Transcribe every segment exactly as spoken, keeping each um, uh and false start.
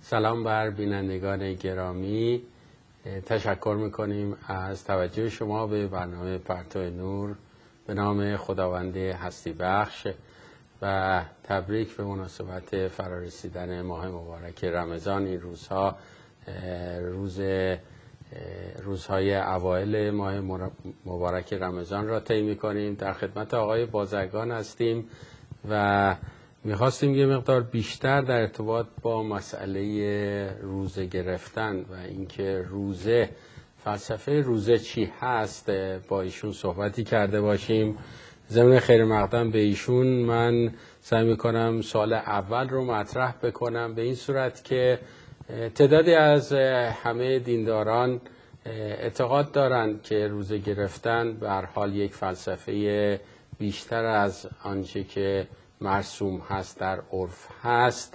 سلام بر بینندگان گرامی، تشکر میکنیم از توجه شما به برنامه پرتو نور به نام خداوند هستی بخش و تبریک به مناسبت فرارسیدن ماه مبارک رمضان. این روزها روز روزهای اوایل ماه مبارک رمضان را طی میکنیم. در خدمت آقای بازرگان هستیم و میخواستیم یه مقدار بیشتر در ارتباط با مسئله روزه گرفتن و اینکه روزه، فلسفه روزه چی هست، با ایشون صحبتی کرده باشیم. ضمن خیر مقدم به ایشون من سعی میکنم سال اول رو مطرح بکنم به این صورت که تعدادی از همه دینداران اعتقاد دارند که روزه گرفتن به هر حال یک فلسفه بیشتر از آنچه که مرسوم هست در عرف هست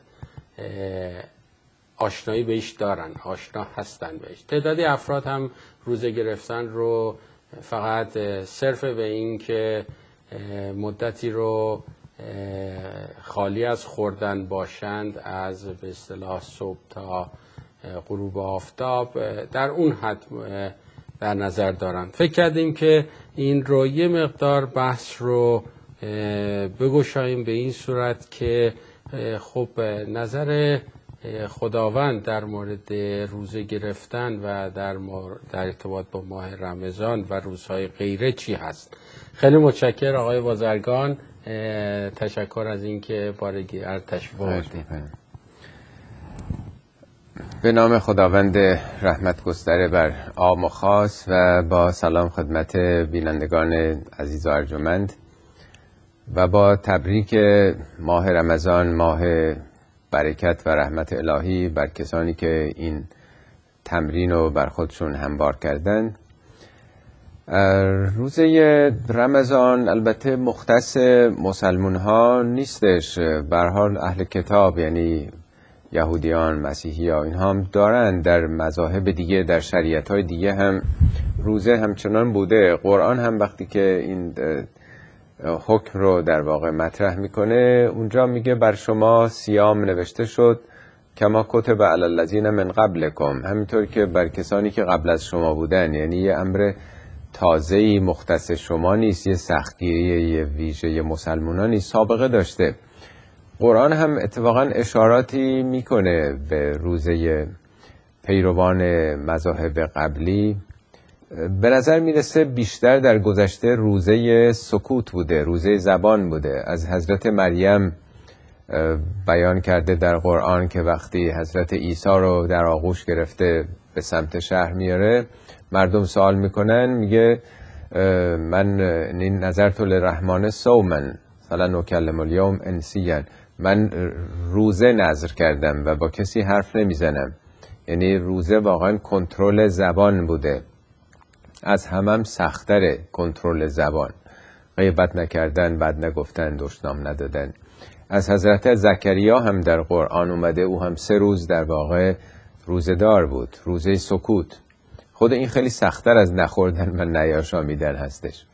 آشنایی بهش دارن، آشنا هستن بهش. تعدادی افراد هم روزه گرفتن رو فقط صرف به این که مدتی رو خالی از خوردن باشند، از به اصطلاح صبح تا غروب آفتاب، در اون حد در نظر دارن. فکر کردیم که این رو یه مقدار بحث رو بگشاییم به این صورت که خب نظر خداوند در مورد روزه گرفتن و در, در ارتباط با ماه رمضان و روزهای غیره چی هست. خیلی متشکر آقای بازرگان، تشکر از اینکه بارگی تشریف آوردید. به نام خداوند رحمت گستره بر عام و خاص و با سلام خدمت بینندگان عزیز و ارجمند و با تبریک ماه رمضان، ماه برکت و رحمت الهی بر کسانی که این تمرین رو بر خودشون هموار کردن. روزه رمضان البته مختص مسلمون ها نیستش، به هر حال اهل کتاب یعنی یهودیان، مسیحی ها اینها هم دارن، در مذاهب دیگه، در شریعت های دیگه هم روزه همچنان بوده. قرآن هم وقتی که این حکم رو در واقع مطرح میکنه اونجا میگه بر شما صیام نوشته شد کما کتب علی الذین من قبلکم، همینطور که بر کسانی که قبل از شما بودن. یعنی یه امر تازه‌ای مختص شما نیست، یه سختگیری یه ویژه مسلمانان نیست، سابقه داشته. قرآن هم اتفاقا اشاراتی میکنه به روزه پیروان مذاهب قبلی. به نظر میرسه بیشتر در گذشته روزه سکوت بوده، روزه زبان بوده. از حضرت مریم بیان کرده در قرآن که وقتی حضرت عیسی رو در آغوش گرفته به سمت شهر میاره، مردم سوال میکنن، میگه من نظرت للرحمن صوما فلن نکلم الیوم انسیا، من روزه نذر کردم و با کسی حرف نمیزنم. یعنی روزه واقعا کنترل زبان بوده، از همم سخت‌تر کنترل زبان، غیبت نکردن، بد نگفتن، دشنام ندادن. از حضرت زکریا هم در قرآن اومده، او هم سه روز در واقع روزه‌دار بود، روزه سکوت. خود این خیلی سخت‌تر از نخوردن و نیاشامیدن هستش.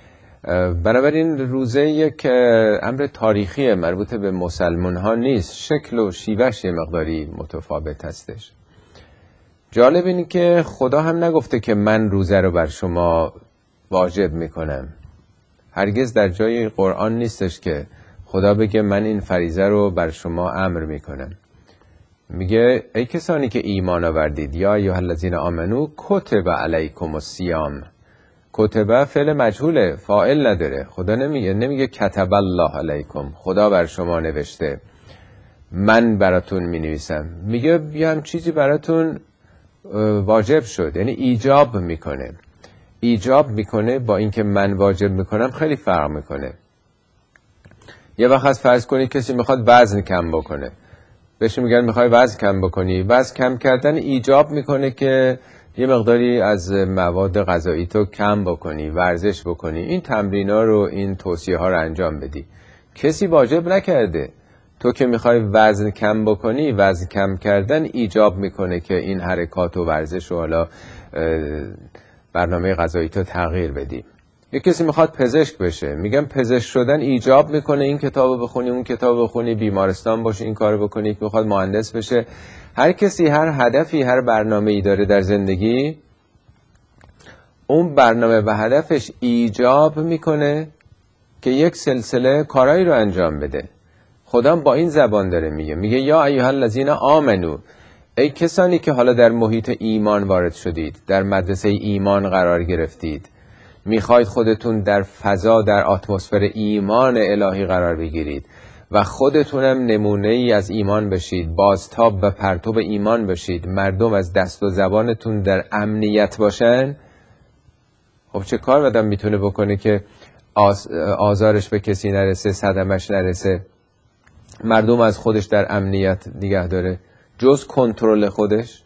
بنابراین روزه یک امر تاریخی مربوط به مسلمان ها نیست، شکل و شیوهش یه مقداری متفاوت هستش. جالب اینه که خدا هم نگفته که من روزه رو بر شما واجب میکنم. هرگز در جای قرآن نیستش که خدا بگه من این فریضه رو بر شما امر میکنم. میگه ای کسانی که ایمان آوردید، یا ایها الذین آمنو کتب علیکم الصیام. کتبه فعل مجهوله، فاعل نداره. خدا نمیگه نمیگه کتب الله علیکم، خدا بر شما نوشته، من براتون مینویسم. میگه یه هم چیزی براتون واجب شد، یعنی ایجاب میکنه. ایجاب میکنه با اینکه من واجب میکنم خیلی فرق میکنه. یه وقت از فرض کنی کسی میخواد وزن کم بکنه، بهش میگن میخوای وزن کم بکنی، وزن کم کردن ایجاب میکنه که یه مقداری از مواد غذایی تو کم بکنی، ورزش بکنی، این تمرینا رو، این توصیه ها رو انجام بدی. کسی واجب نکرده. تو که میخوای وزن کم بکنی، وزن کم کردن ایجاب میکنه که این حرکات و ورزش و حالا برنامه غذایی تو تغییر بدی. یک کسی میخواد پزشک بشه، میگم پزشک شدن ایجاب میکنه این کتابو بخونی، اون کتابو بخونی، بیمارستان باشه، این کارو بکنی. که میخواد مهندس بشه، هر کسی هر هدفی، هر برنامه‌ای داره در زندگی، اون برنامه و هدفش ایجاب میکنه که یک سلسله کارایی رو انجام بده. خدا با این زبان داره میگه، میگه یا ایها الذین آمنو، ای کسانی که حالا در محیط ایمان وارد شدید، در مدرسه ایمان قرار گرفتید، میخواید خودتون در فضا، در اتمسفر ایمان الهی قرار بگیرید و خودتونم نمونه ای از ایمان بشید، بازتاب و پرتاب ایمان بشید، مردم از دست و زبانتون در امنیت باشن. خب چه کار آدم میتونه بکنه که آز... آزارش به کسی نرسه، صدمش نرسه، مردم از خودش در امنیت نگه داره، جز کنترل خودش؟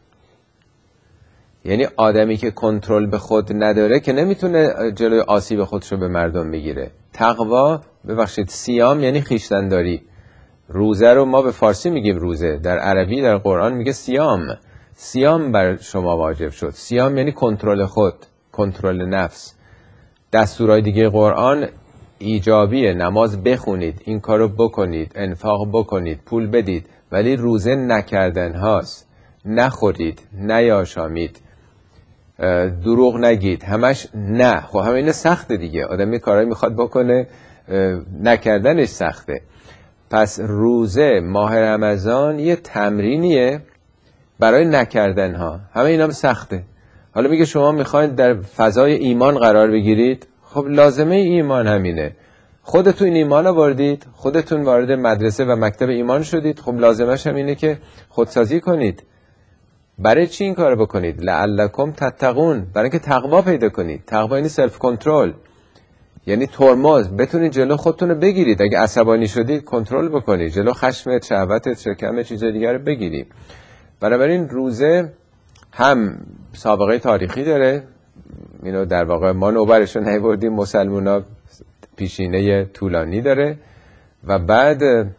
یعنی آدمی که کنترل به خود نداره که نمیتونه جلوی آسیب خودشو به مردم بگیره. تقوا، ببخشید، صیام یعنی خویشتن‌داری. روزه رو ما به فارسی میگیم روزه، در عربی در قرآن میگه صیام. صیام بر شما واجب شد. صیام یعنی کنترل خود، کنترل نفس. دستورای دیگه قرآن ایجابیه، نماز بخونید، این کارو بکنید، انفاق بکنید، پول بدید، ولی روزه نکردن هاست. نخورید، نیاشامید، دروغ نگید، همش نه. خب همه این سخته دیگه، آدم یه کارایی میخواد بکنه، نکردنش سخته. پس روزه ماه رمضان یه تمرینیه برای نکردن ها، همه اینا هم سخته. حالا میگه شما میخواید در فضای ایمان قرار بگیرید، خب لازمه ایمان همینه. خودتون این ایمان رو واردید، خودتون وارد مدرسه و مکتب ایمان شدید، خب لازمش هم اینه که خودسازی کنید. برای چی این کار بکنید؟ لعلکم تتقون، برای اینکه تقوا پیدا کنید. تقوا یعنی سلف کنترل، یعنی ترمز، بتونید جلو خودتون رو بگیرید. اگه عصبانی شدید کنترل بکنید، جلو خشمت، شهوتت، شکم، چیز دیگر رو بگیرید. بنابراین روزه هم سابقه تاریخی داره، اینو در واقع ما نوبرش رو نیاوردیم، مسلمونا پیشینه طولانی داره، و بعد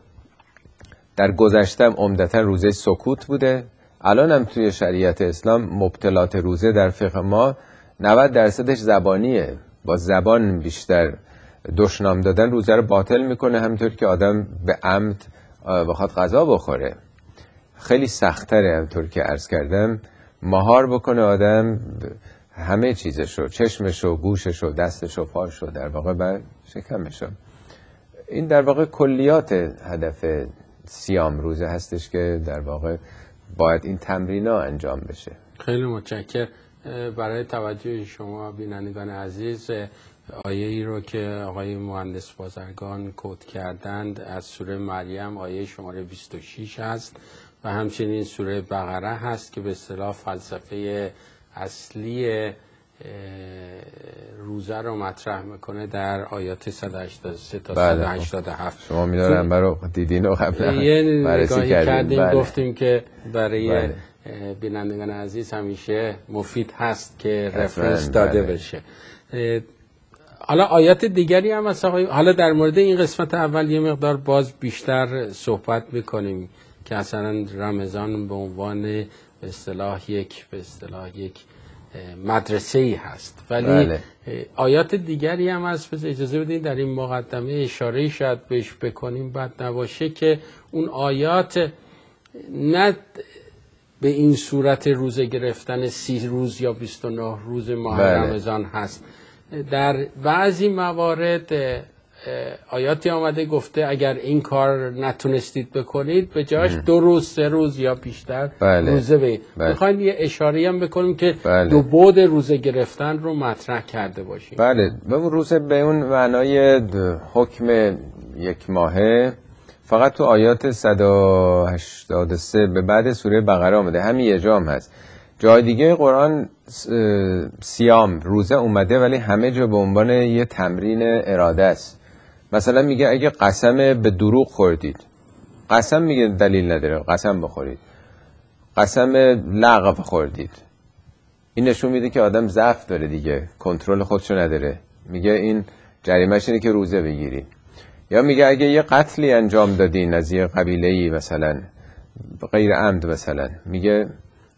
در گذشته عمدتا روزه سکوت بوده. الان هم توی شریعت اسلام مبتلات روزه در فقه ما نود درصدش زبانیه، با زبان بیشتر دشنام دادن روزه رو باطل میکنه، همینطور که آدم به عمد بخواد غذا بخوره. خیلی سخت‌تره، همینطور که عرض کردم، مهار بکنه آدم همه چیزشو، چشمشو، گوششو، دستشو، پاشو، در واقع بر شکمشو. این در واقع کلیات هدف صیام روزه هستش که در واقع باید این تمرینا انجام بشه. خیلی متشکرم. برای توجه شما بینندگان عزیز، آیه ای رو که آقای مهندس بازرگان کد کردند از سوره مریم، آیه شماره بیست و شش هست و همچنین سوره بقره هست که به اصطلاح فلسفه اصلی روزه رو مطرح میکنه در آیات صد و هشتاد و سه تا صد و هشتاد و هفت. شما میدارم برای دیدین و قبلا یه بررسی کردیم. کردیم. بله. گفتیم که برای بله. بینندگان عزیز همیشه مفید هست که رفرنس داده بله. بشه. حالا آیات دیگری هم هست. حالا در مورد این قسمت اول یه مقدار باز بیشتر صحبت میکنیم که اصلا رمضان به عنوان به اصطلاح یک به اصطلاح یک مدرسه ای هست، ولی بله. آیات دیگری هم هست. پس اجازه بدین در این مقدمه اشاره شاید بهش بکنیم، بد نباشه که اون آیات نه به این صورت روزه گرفتن سی روز یا بیست و نه روز ماه بله. رمضان هست. در بعضی موارد آیاتی آمده گفته اگر این کار نتونستید بکنید به جاش دو روز، سه روز یا بیشتر بله. روزه بگیرید. بله. میخوایم یه اشاره هم بکنیم که بله. دو بعد روزه گرفتن رو مطرح کرده باشیم. بله، به اون روزه به اون معنای حکم یک ماهه فقط تو آیات صد و هشتاد و سه به بعد سوره بقره آمده، همین یه جام هست. جای دیگه قرآن صیام روزه اومده ولی همه جا به عنوان یه تمرین اراده است. مثلا میگه اگه قسم به دروغ خوردید، قسم میگه دلیل نداره قسم بخورید، قسم لغو خوردید، این نشون میده که آدم ضعف داره دیگه، کنترل خودشو نداره، میگه این جریمه‌ش اینه که روزه بگیری. یا میگه اگه یه قتلی انجام دادین از یه قبیله‌ای مثلا غیر عمد، مثلا میگه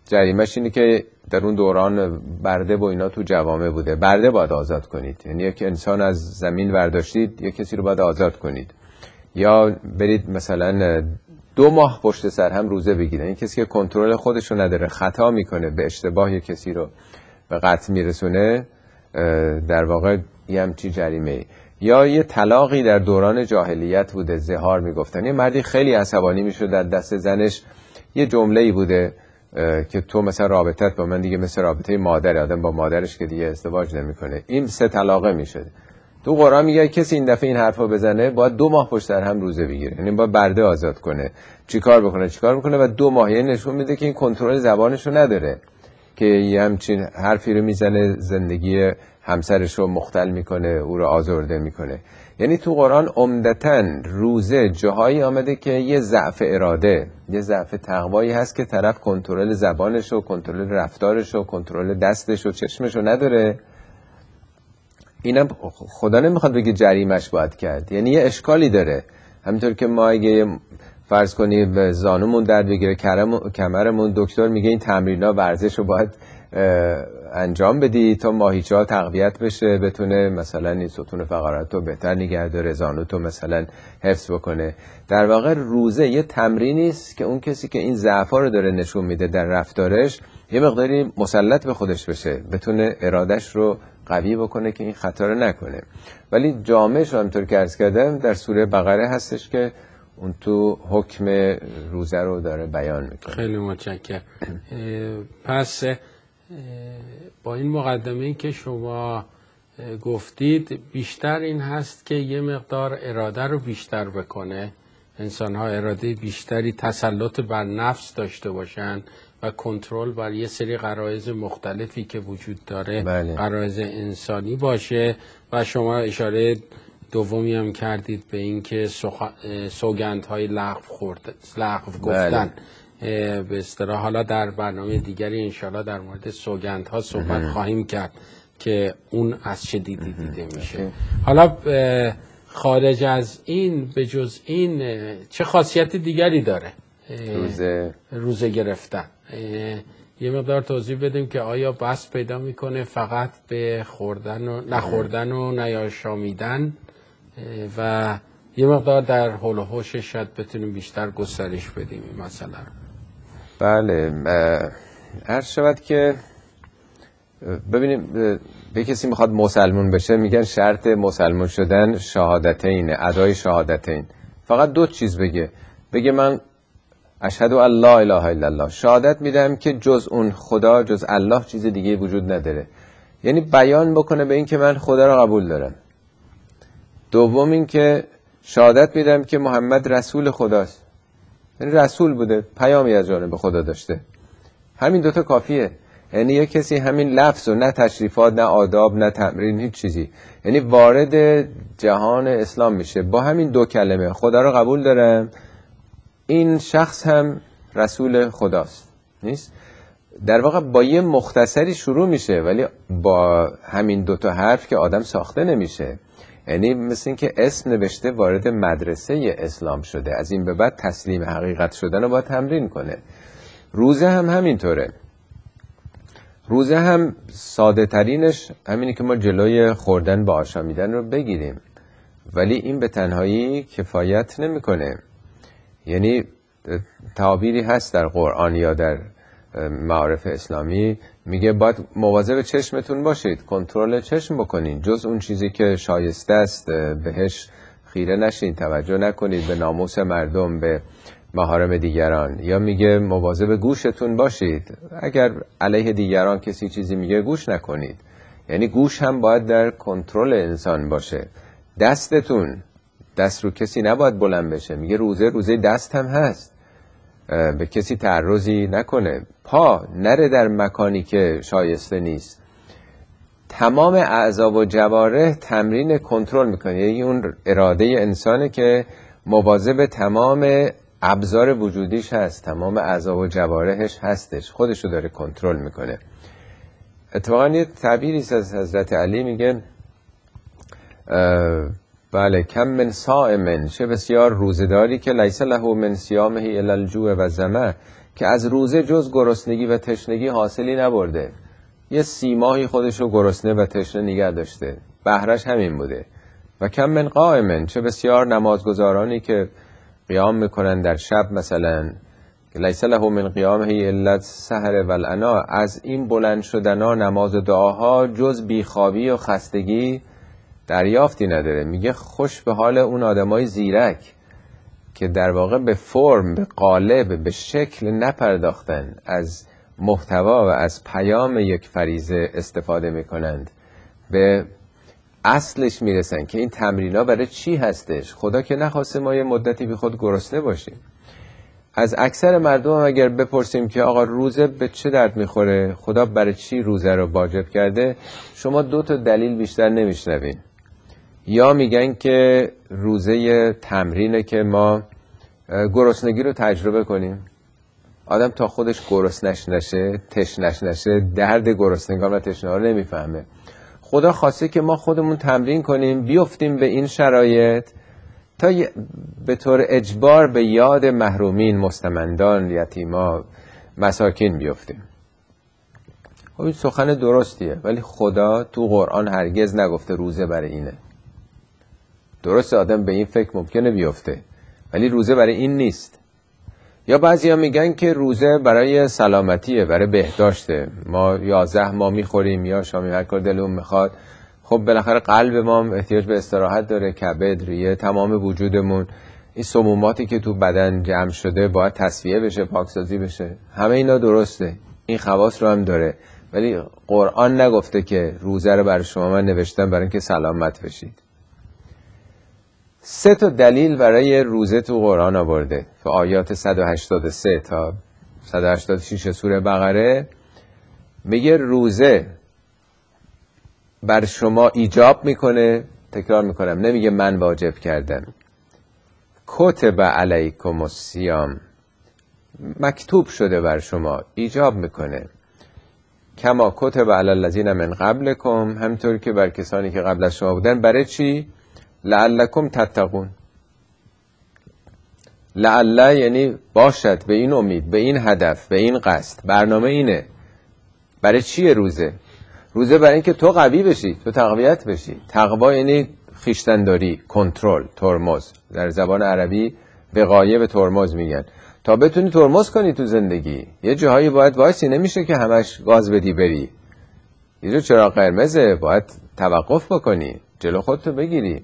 جریمه‌ش اینه که در اون دوران برده و اینا تو جوامع بوده، برده باید آزاد کنید، یعنی یک انسان از زمین برداشتید یک کسی رو باید آزاد کنید، یا برید مثلا دو ماه پشت سر هم روزه بگیرن. این کسی که کنترل خودش رو نداره، خطا میکنه، به اشتباه یک کسی رو به قتل میرسونه، در واقع یه همچی جریمه. یا یه طلاقی در دوران جاهلیت بوده، زهار میگفتن، یه مردی خیلی عصبانی میشد در دست زنش، یه جمله‌ای بوده که تو مثلا رابطت با من دیگه مثل رابطه مادر، آدم با مادرش که دیگه ازدواج نمیکنه، این سه طلاقه میشه. تو قرآن میگه کسی این دفعه این حرفا بزنه باید دو ماه پشت سر هم روزه بگیره، یعنی باید برده آزاد کنه. چیکار بکنه چیکار میکنه و دو ماه، یعنی نشون میده که این کنترل زبانشو نداره، که یه همچین حرفی رو میزنه زندگی همسرش رو مختل میکنه، او رو آزرده میکنه. یعنی تو قرآن عمدتاً روزه جاهایی آمده که یه ضعف اراده، یه ضعف تقوایی هست که طرف کنترل زبانش و کنترل رفتارش و کنترل دستش و چشمش رو نداره. اینم خدا نمیخواد بگه جریمش باید کرد، یعنی یه اشکالی داره. همینطور که ما اگه فرض کنی به زانومون درد بگیره، کمرمون، دکتر میگه این تمرینا ورزش رو باید انجام بدی تا ماهیچه ها تقویت بشه، بتونه مثلا این ستون فقرات رو بهتر نگه داره، زانو تو مثلا حفظ بکنه. در واقع روزه یه تمرینی است که اون کسی که این ضعفا رو داره نشون میده در رفتارش، یه مقداری مسلط به خودش بشه، بتونه ارادش رو قوی بکنه که این خطا رو نکنه. ولی جامعش رو همطور که عرض کردم در سوره بقره هستش که اون تو حکم روزه رو داره بیان میکنه. خیلی متشکرم. پس با این مقدمه‌ای که شما گفتید بیشتر این هست که یه مقدار اراده رو بیشتر بکنه، انسان‌ها اراده بیشتری، تسلط بر نفس داشته باشن و کنترل بر یه سری غرایز مختلفی که وجود داره، بله. غرایز انسانی باشه. و شما اشاره دومی هم کردید به این که سوگندهای لغو خورد، لغو گفتن. بله. به اصطلاح حالا در برنامه دیگری انشالله در مورد سوگندها صحبت خواهیم کرد که اون از چه دیدی دیده میشه. حالا خارج از این، به جز این، چه خاصیت دیگری داره روزه روزه گرفتن؟ یه مقدار توضیح بدیم که آیا بس پیدا میکنه فقط به خوردن و نخوردن و نیاشامیدن، و یه مقدار در حول و حوشش شاید بتونیم بیشتر گسترش بدیم این مسئله رو. بله، عرض شود که ببینیم به کسی میخواد مسلمون بشه میگن شرط مسلمون شدن شهادتین، ادای شهادتین. فقط دو چیز بگه، بگه من اشهد ان لا اله الا الله، شهادت میدم که جز اون خدا، جز الله چیز دیگه وجود نداره، یعنی بیان بکنه به این که من خدا رو قبول دارم. دوم این که شهادت میدم که محمد رسول خداست، یعنی رسول بوده، پیامی از جانب خدا داشته. همین دوتا کافیه. یعنی یک کسی همین لفظ و نه تشریفات، نه آداب، نه تمرین، هیچ چیزی، یعنی وارد جهان اسلام میشه با همین دو کلمه، خدا رو قبول دارم، این شخص هم رسول خداست. نیست؟ در واقع با یه مختصری شروع میشه، ولی با همین دوتا حرف که آدم ساخته نمیشه. یعنی مثل این که اسم نوشته وارد مدرسه اسلام شده، از این به بعد تسلیم حقیقت شدن رو باید تمرین کنه. روزه هم همینطوره. روزه هم ساده ترینش همینه که ما جلوی خوردن با آشامیدن رو بگیریم، ولی این به تنهایی کفایت نمیکنه. یعنی تعابیری هست در قرآن یا در معارف اسلامی میگه باید مواظب چشمتون باشید، کنترل چشم بکنین، جز اون چیزی که شایسته است بهش خیره نشین، توجه نکنید به ناموس مردم، به محارم دیگران. یا میگه مواظب گوشتون باشید، اگر علیه دیگران کسی چیزی میگه گوش نکنید، یعنی گوش هم باید در کنترل انسان باشه. دستتون، دست رو کسی نباید بلند بشه، میگه روزه روزه دست هم هست، به کسی تعرضی نکنه. پا نره در مکانی که شایسته نیست. تمام اعضا و جوارح تمرین کنترل میکنه، یعنی اون اراده انسانه که مواظب تمام ابزار وجودیش هست، تمام اعضا و جوارحش هستش، خودشو داره کنترل میکنه. اتفاقا یه تعبیری از حضرت علی میگه بله کم من صائم، چه بسیار روزداری که لیس له من صیامه الا الجوع و ظمأ، که از روزه جز گرسنگی و تشنگی حاصلی نبرده، یه سی ماهی خودشو گرسنه و تشنه نگه داشته، بهرش همین بوده. و کم من قائمن، چه بسیار نمازگزارانی که قیام میکنن در شب مثلا، لیس له من قیامه الا السحر والعنا، از این بلند شدنا نماز و دعاها جز بیخوابی و خستگی دریافتی نداره. میگه خوش به حال اون آدمای زیرک که در واقع به فرم، به قالب، به شکل نپرداختن، از محتوا و از پیام یک فریضه استفاده میکنند، به اصلش میرسن که این تمرین‌ها برای چی هستش. خدا که نخواسته ما یه مدتی بی خود گرسنه باشیم. از اکثر مردم اگر بپرسیم که آقا روزه به چه درد میخوره، خدا برای چی روزه رو واجب کرده، شما دو تا دلیل بیشتر نمیشنوین. یا میگن که روزه تمرینه که ما گرسنگی رو تجربه کنیم. آدم تا خودش گرسنش نشه، تشنش نشه، درد گرسنگان و تشنه‌ها رو نمیفهمه. خدا خواسته که ما خودمون تمرین کنیم، بیفتیم به این شرایط تا به طور اجبار به یاد محرومین، مستمندان، یتیما، مساکین بیفتیم. خب این سخن درستیه، ولی خدا تو قرآن هرگز نگفته روزه برای اینه. درست آدم به این فکر ممکنه بیفته، ولی روزه برای این نیست. یا بعضیا میگن که روزه برای سلامتیه، برای بهداشته. ما یازده ماه میخوریم یا شامی هر کار دلمون میخواد. خب بالاخره قلب ما احتیاج به استراحت داره، کبد، ریه، تمام وجودمون، این سموماتی که تو بدن جمع شده باید تصفیه بشه، پاکسازی بشه. همه اینا درسته، این خواص رو هم داره، ولی قرآن نگفته که روزه رو برای شما من نوشتم برای اینکه سلامت بشید. سه تا دلیل برای روزه تو قرآن آورده. تو آیات صد و هشتاد و سه تا صد و هشتاد و شش سوره بقره میگه روزه بر شما ایجاب میکنه. تکرار میکنم، نمیگه من واجب کردم. کتب علیکم الصیام، مکتوب شده بر شما، ایجاب میکنه. کما کتب علی الذین من قبلکم، همطور که بر کسانی که قبل از شما بودن. برای چی؟ لعلکم تتقون. لعل یعنی باشد، به این امید، به این هدف، به این قصد. برنامه اینه. برای چیه روزه؟ روزه برای اینکه تو قوی بشی، تو تقویت بشی. تقوا یعنی خویشتن‌داری، کنترل، ترمز. در زبان عربی وقایه به ترمز میگن. تا بتونی ترمز کنی تو زندگی، یه جاهایی باید وایسی، نمیشه که همش گاز بدی بری. یه جا چراغ قرمزه، باید توقف بکنی، جلو خودتو بگیری.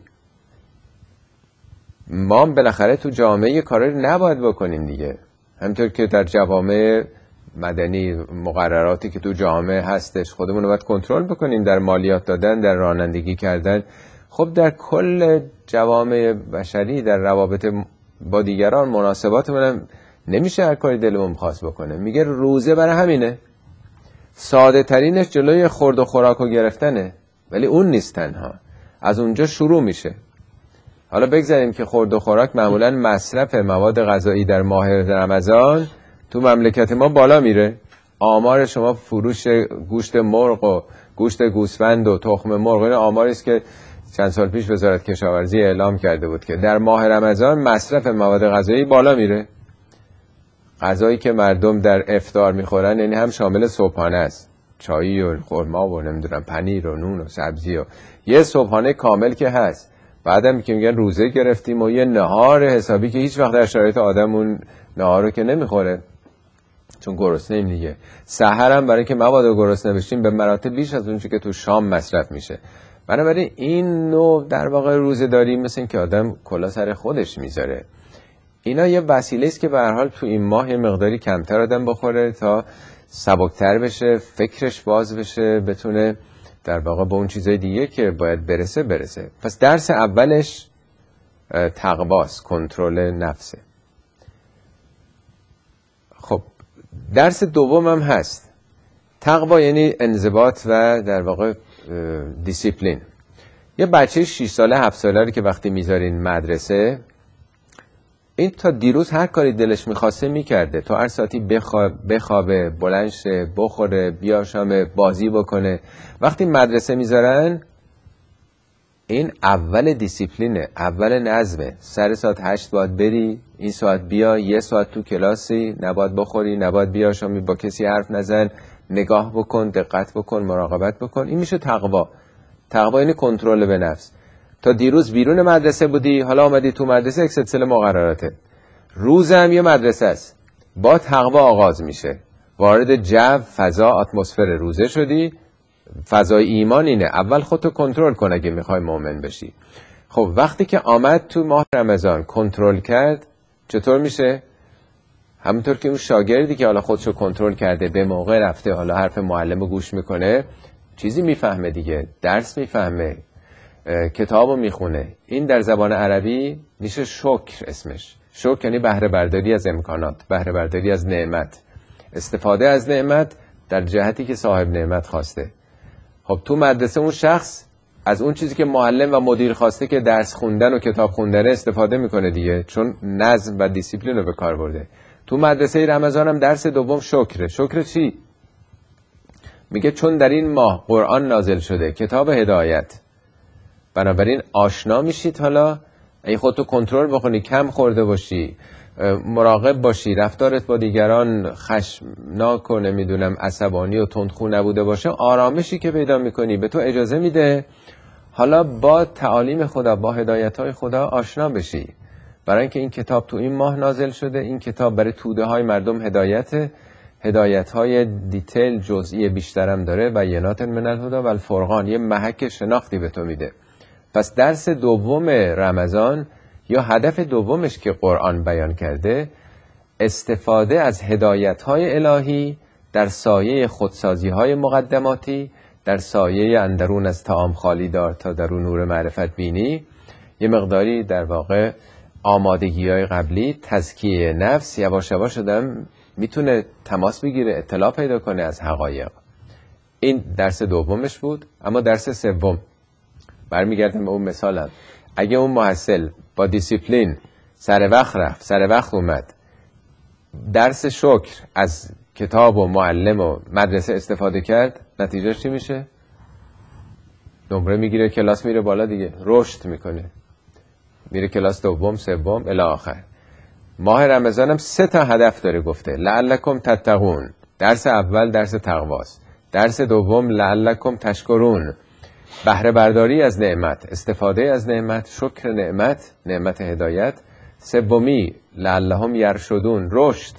ما بالاخره تو جامعه کاری نباید بکنیم دیگه. همطور که در جوامع مدنی مقرراتی که تو جامعه هستش، خودمون رو باید کنترل بکنیم در مالیات دادن، در رانندگی کردن. خب در کل جوامع بشری، در روابط با دیگران، مناسباتمون هم نمیشه هر کاری دلمون خواست بکنه. میگه روزه برای همینه. ساده ترینش جلوی خورد و خوراک و گرفتنه، ولی اون نیست تنها. از اونجا شروع میشه. حالا بگذاریم که خورد و خوراک معمولا مصرف مواد غذایی در ماه رمضان تو مملکت ما بالا میره. آمار شما فروش گوشت مرغ و گوشت گوسفند و تخم مرغ، این آماری است که چند سال پیش وزارت کشاورزی اعلام کرده بود که در ماه رمضان مصرف مواد غذایی بالا میره. غذایی که مردم در افطار میخورن یعنی هم شامل صبحانه است، چایی و خرما و نمیدونم پنیر و نون و سبزی و یه صبحانه کامل که هست. بعدم که میگن روزه گرفتیم و یه نهار حسابی که هیچ وقت در شرایط آدم اون نهار رو که نمیخوره، چون گرسنه ایم دیگه. سحر هم برای که مبادا گرسنه بشیم به مراتب بیش از اون چیزی که تو شام مصرف میشه. بنابراین این نوع در واقع روزه داری مثل این که آدم کلا سر خودش میذاره. اینا یه وسیله است که به هر حال تو این ماه یه مقداری کمتر آدم بخوره تا سبکتر بشه، فکرش باز بشه، بتونه در واقع به اون چیزای دیگه که باید برسه برسه. پس درس اولش تقواست، کنترل نفسه. خب درس دومم هست. تقوا یعنی انضباط و در واقع دیسیپلین. یه بچه شش ساله هفت ساله رو که وقتی میذارین مدرسه، این تا دیروز هر کاری دلش میخواسته میکرده. تا هر ساعتی بخواب، بخوابه، بلند شه، بخوره، بیاشامه، بازی بکنه. وقتی مدرسه میذارن این اول دیسیپلینه، اول نظمه. سر ساعت هشت باید بری، این ساعت بیا، یه ساعت تو کلاسی، نباید بخوری، نباید بیا شامی، با کسی حرف نزن، نگاه بکن، دقت بکن، مراقبت بکن. این میشه تقوا. تقوا یعنی کنترل به نفس. تا دیروز بیرون مدرسه بودی، حالا آمدی تو مدرسه، یک سلسله مقرراته. روزم یه مدرسه است، با تقوا آغاز میشه. وارد جو، فضا، اتمسفر روزه شدی. فضای ایمان اینه، اول خودتو کنترل کن اگه میخوای مؤمن بشی. خب وقتی که آمد تو ماه رمضان کنترل کرد، چطور میشه؟ همونطور که اون شاگردی که حالا خودشو کنترل کرده، به موقع رفته، حالا حرف معلمو گوش میکنه، چیزی میفهمه دیگه، درس میفهمه، کتابو میخونه. این در زبان عربی میشه شکر. اسمش شکر یعنی بهره برداری از امکانات، بهره برداری از نعمت، استفاده از نعمت در جهتی که صاحب نعمت خواسته. خب تو مدرسه اون شخص از اون چیزی که معلم و مدیر خواسته که درس خوندن و کتاب خوندن استفاده میکنه دیگه، چون نظم و دیسیپلین رو به کار برده. تو مدرسه رمضان هم درس دوم شکره. شکر چی؟ میگه چون در این ماه قرآن نازل شده، کتاب هدایت، بنابراین آشنا میشید. حالا ای خودتو کنترل بکنی، کم خورده باشی، مراقب باشی، رفتارت با دیگران خشمناک و نمیدونم عصبانی و تندخو نبوده باشه، آرامشی که پیدا میکنی به تو اجازه میده حالا با تعالیم خدا، با هدایت‌های خدا آشنا بشی. برای اینکه این کتاب تو این ماه نازل شده، این کتاب برای توده های مردم هدایت، هدایت‌های دیتیل جزئی بیشترم داره، بینات من الهدی و الفرقان، یه محک شناختی به تو میده. پس درس دوم رمضان یا هدف دومش که قرآن بیان کرده، استفاده از هدایت‌های الهی در سایه خودسازی‌های مقدماتی، در سایه اندرون از طعام خالی دار تا درون نور معرفت بینی. یه مقداری در واقع آمادگی‌های قبلی، تزکیه نفس، یواش یواش آدم میتونه تماس بگیره، اطلاع پیدا کنه از حقایق. این درس دومش بود. اما درس سوم، برمیگردم به اون مثالم، اگه اون محصل با دیسیپلین سر وقت رفت، سر وقت اومد، درس شکر از کتاب و معلم و مدرسه استفاده کرد، نتیجه چی میشه؟ نمره میگیره، کلاس میره بالا دیگه، رشد میکنه، میره کلاس دوم، سوم الی آخر. ماه رمضان هم سه تا هدف داره گفته. لعلکم تتقون، درس اول درس تقواست. درس دوم لعلکم تشکرون، بهره برداری از نعمت، استفاده از نعمت، شکر نعمت، نعمت هدایت. سومی لعلهم یرشدون، رشد.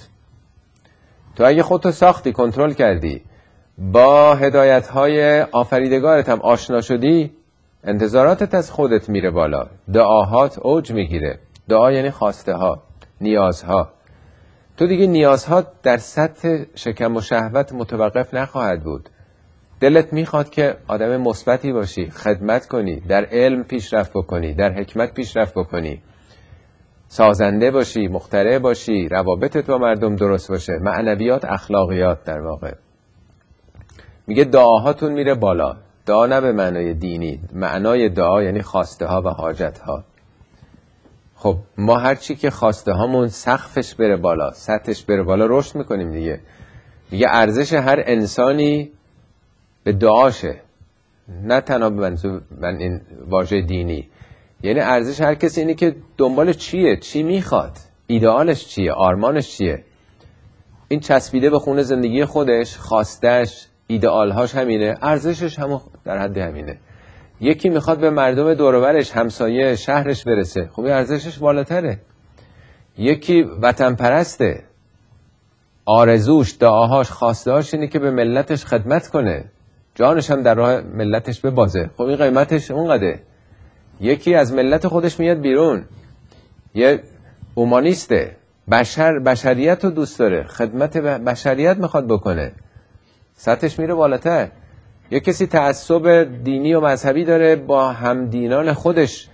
تو اگه خودتو ساختی، کنترل کردی، با هدایت‌های آفریدگارت هم آشنا شدی، انتظاراتت از خودت میره بالا، دعاهات اوج میگیره. دعا یعنی خواسته ها، نیازها. تو دیگه نیازها در سطح شکم و شهوت متوقف نخواهد بود. دلت میخواد که آدم مثبتی باشی، خدمت کنی، در علم پیشرفت بکنی، در حکمت پیشرفت بکنی، سازنده باشی، مخترع باشی، روابطت با مردم درست باشه، معنویات، اخلاقیات. در واقع میگه دعاهاتون میره بالا. دعا نه به معنای دینی، معنای دعا یعنی خواسته ها و حاجت ها. خب ما هرچی که خواسته هامون سقفش بره بالا، سطحش بره بالا، رشد میکنیم دیگه. میگه ارزش هر انسانی به دعاشه، نه تنها به منظور من این واژه دینی. یعنی ارزش هر کسی اینه که دنبال چیه، چی میخواد، ایدئالش چیه، آرمانش چیه. این چسبیده به خون زندگی خودش، خواستش، ایدئالهاش همینه، ارزشش هم در حد همینه. یکی میخواد به مردم دور و برش، همسایه، شهرش برسه، خب ارزشش بالاتره. یکی وطن پرسته، آرزوش، دعاهاش، خواستهاش اینه که به ملتش خدمت کنه، جانش هم در راه ملتش ببازه، خب این قیمتش اونقدره. یکی از ملت خودش میاد بیرون، یه اومانیسته، بشر بشریت رو دوست داره، خدمت بشریت میخواد بکنه، سطحش میره بالاتر. یه کسی تعصب دینی و مذهبی داره، با همدینان خودش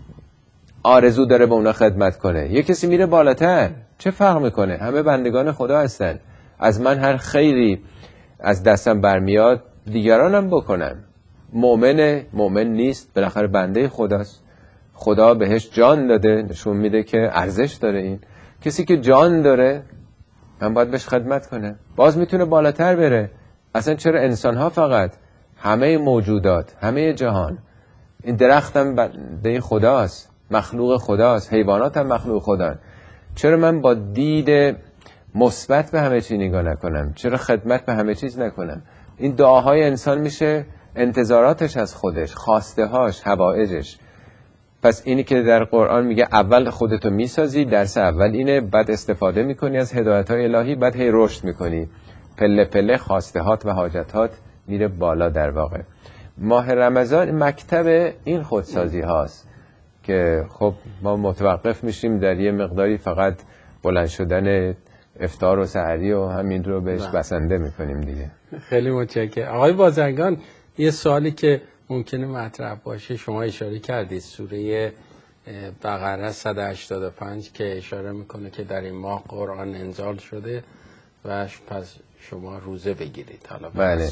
آرزو داره به اونا خدمت کنه. یه کسی میره بالاتر، چه فرق میکنه؟ همه بندگان خدا هستن. از من هر خیری از دستم برمیاد دیگرانم بکنم. مؤمنه، مؤمن نیست، بالاخره بنده خداست، خدا بهش جان داده، نشون میده که ارزش داره. این کسی که جان داره من باید بهش خدمت کنم، باز میتونه بالاتر بره. اصلا چرا انسان ها فقط؟ همه موجودات، همه جهان این درخت هم بنده خداست، مخلوق خداست، حیوانات هم مخلوق خدا. چرا من با دید مثبت به همه چی نگاه نکنم؟ چرا خدمت به همه چیز نکنم؟ این دعاهای انسان میشه انتظاراتش از خودش، خواسته هاش، حوائجش. پس اینی که در قرآن میگه اول خودتو میسازی، درس اول اینه، بعد استفاده میکنی از هدایت‌های الهی، بعد هی رشد میکنی، پله پله خواستهات و حاجتات میره بالا. در واقع ماه رمضان مکتب این خودسازی هاست که خب ما متوقف میشیم در یه مقداری فقط بلند شدن افطار و سحری و همین رو بهش بسنده میکنیم دیگه. خیلی متشکرم. آقای بازرگان، یه سوالی که ممکنه مطرح باشه، شما اشاره کردید سوره بقره صد و هشتاد و پنج که اشاره میکنه که در این ماه قرآن انزال شده و پس شما روزه بگیرید. حالا بله.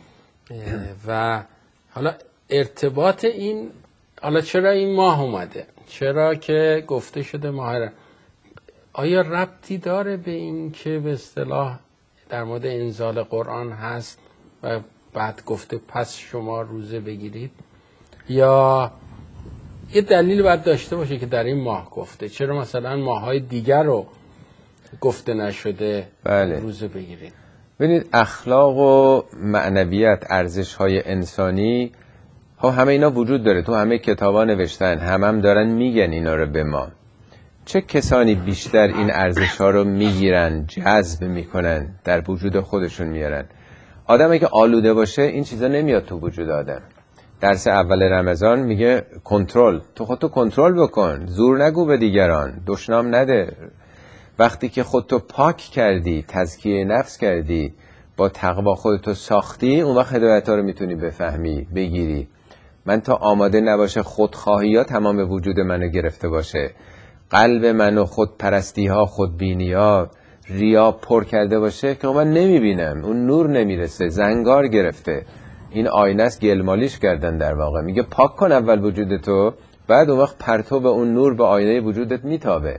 و حالا ارتباط این، حالا چرا این ماه اومده؟ چرا که گفته شده ماه، آیا ربطی داره به این که به اصطلاح در مورد انزال قرآن هست و بعد گفته پس شما روزه بگیرید، یا یه دلیل باید داشته باشه که در این ماه گفته؟ چرا مثلا ماهای دیگر رو گفته نشده بله. روزه بگیرید؟ ببینید اخلاق و معنویت، ارزش‌های انسانی ها همه اینا وجود داره، تو همه کتابا نوشتن، همه هم دارن میگن اینا رو به ما. چه کسانی بیشتر این ارزش‌ها رو میگیرن، جذب میکنن، در وجود خودشون میارن؟ آدمی که آلوده باشه این چیزا نمیاد تو وجود آدم. درس اول رمضان میگه کنترل، تو خودتو کنترل بکن، زور نگو به دیگران، دشنام نده. وقتی که خودتو پاک کردی، تزکیه نفس کردی، با تقوا خودتو ساختی، اون وقت هدایت‌ها رو میتونی بفهمی، بگیری. من تا آماده نباشه خودخواهی ها تمام وجود منو گرفته باشه، قلب منو خودپرستی ها، خودبینی ها، ریا پر کرده باشه که من نمیبینم، اون نور نمیرسه، زنگار گرفته. این آینه است گلمالیش کردن در واقع. میگه پاک کن اول وجودتو، بعد اون وقت پرتو به اون نور به آینه وجودت میتابه.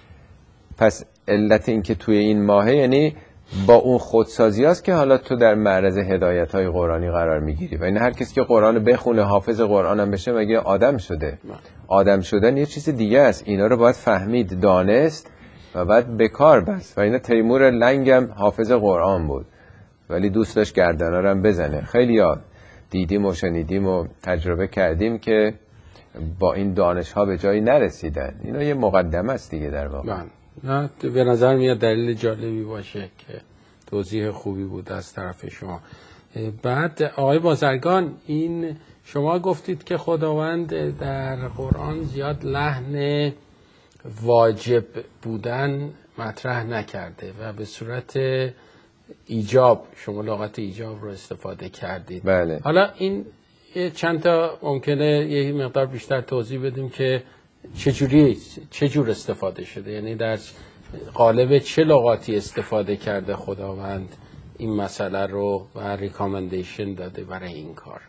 پس علت این که توی این ماهه یعنی با اون خودسازی هست که حالا تو در معرض هدایت های قرآنی قرار میگیری. و این هر کسی که قرآن بخونه، حافظ قرآن هم بشه، مگه آدم شده؟ آدم شدن یه چیز دیگه است. اینا رو باید فهمید، دانست و بعد به کار بست. و اینا تیمور لنگم حافظ قرآن بود ولی دوست داشت گردنا رو هم بزنه. خیلی ها دیدیم و شنیدیم و تجربه کردیم که با این دانش ها به جایی نرسیدن. اینا یه مقدمه است دیگه در واقع. نه به نظر میاد دلیل جالبی باشه که توضیح خوبی بود از طرف شما. بعد آقای بازرگان، این شما گفتید که خداوند در قرآن زیاد لحن واجب بودن مطرح نکرده و به صورت ایجاب، شما لغت ایجاب رو استفاده کردید. بله. حالا این چند تا ممکنه یه مقدار بیشتر توضیح بدیم که چجوری چجور استفاده شده، یعنی در قالب چه لغاتی استفاده کرده خداوند این مسئله رو و ریکامندیشن داده برای این کار.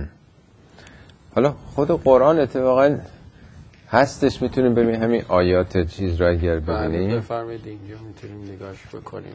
حالا خود قرآن اتفاقا هستش، میتونیم ببینیم همین آیات چیز را اگر ببینیم. بفرمایید اینجا میتونیم نگاش بکنیم.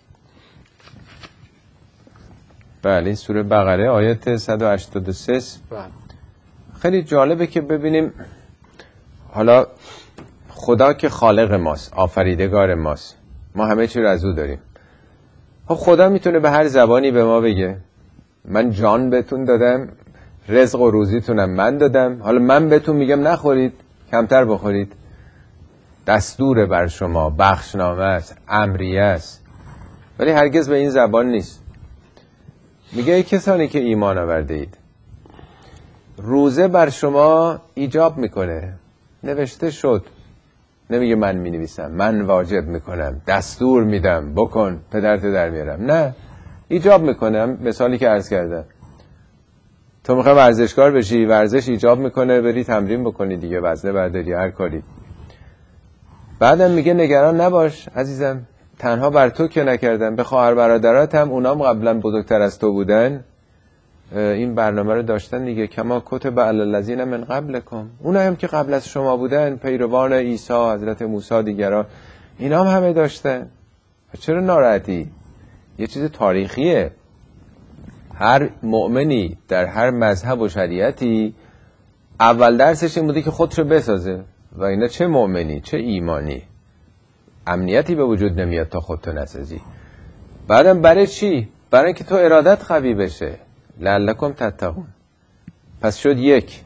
بله این سوره بقره آیت صد و هشتاد و سه. بله. خیلی جالبه که ببینیم حالا خدا که خالق ماست، آفریدگار ماست، ما همه چی رو از او داریم. خب خدا میتونه به هر زبانی به ما بگه من جان بهتون دادم، رزق و روزیتونم من دادم، حالا من بهتون میگم نخورید، کمتر بخورید. دستور بر شما، بخشنامه است، امریه است، ولی هرگز به این زبان نیست. میگه ای کسانی که ایمان آورده اید، روزه بر شما ایجاب میکنه، نوشته شد. نمیگه من مینویسم، من واجب میکنم، دستور میدم بکن، پدرت در میارم. نه، ایجاب میکنم. مثالی که عرض کردم، تو میخوای ورزشکار بشی، ورزش ایجاب میکنه بری تمرین بکنی دیگه، وزنه برداری، هر کاری. بعدم میگه نگران نباش عزیزم، تنها بر تو که نکردم، به خواهر برادرات هم، اونام قبلا بزرگتر از تو بودن، این برنامه رو داشتن دیگه. کما کتب علی الذین من قبلکم، اونایی هم که قبل از شما بودن، پیروان عیسی، حضرت موسی، دیگران، اینا هم همه داشتن. چرا ناراحتی؟ یه چیز تاریخیه. هر مؤمنی در هر مذهب و شریعتی اول درسش این بوده که خودشو بسازه و اینا چه مؤمنی چه ایمانی، امنیتی به وجود نمیاد تا خودتو نسازی. بعدم برای چی؟ برای اینکه تو ارادت قوی بشه، لعلکم تتقون. پس شد یک،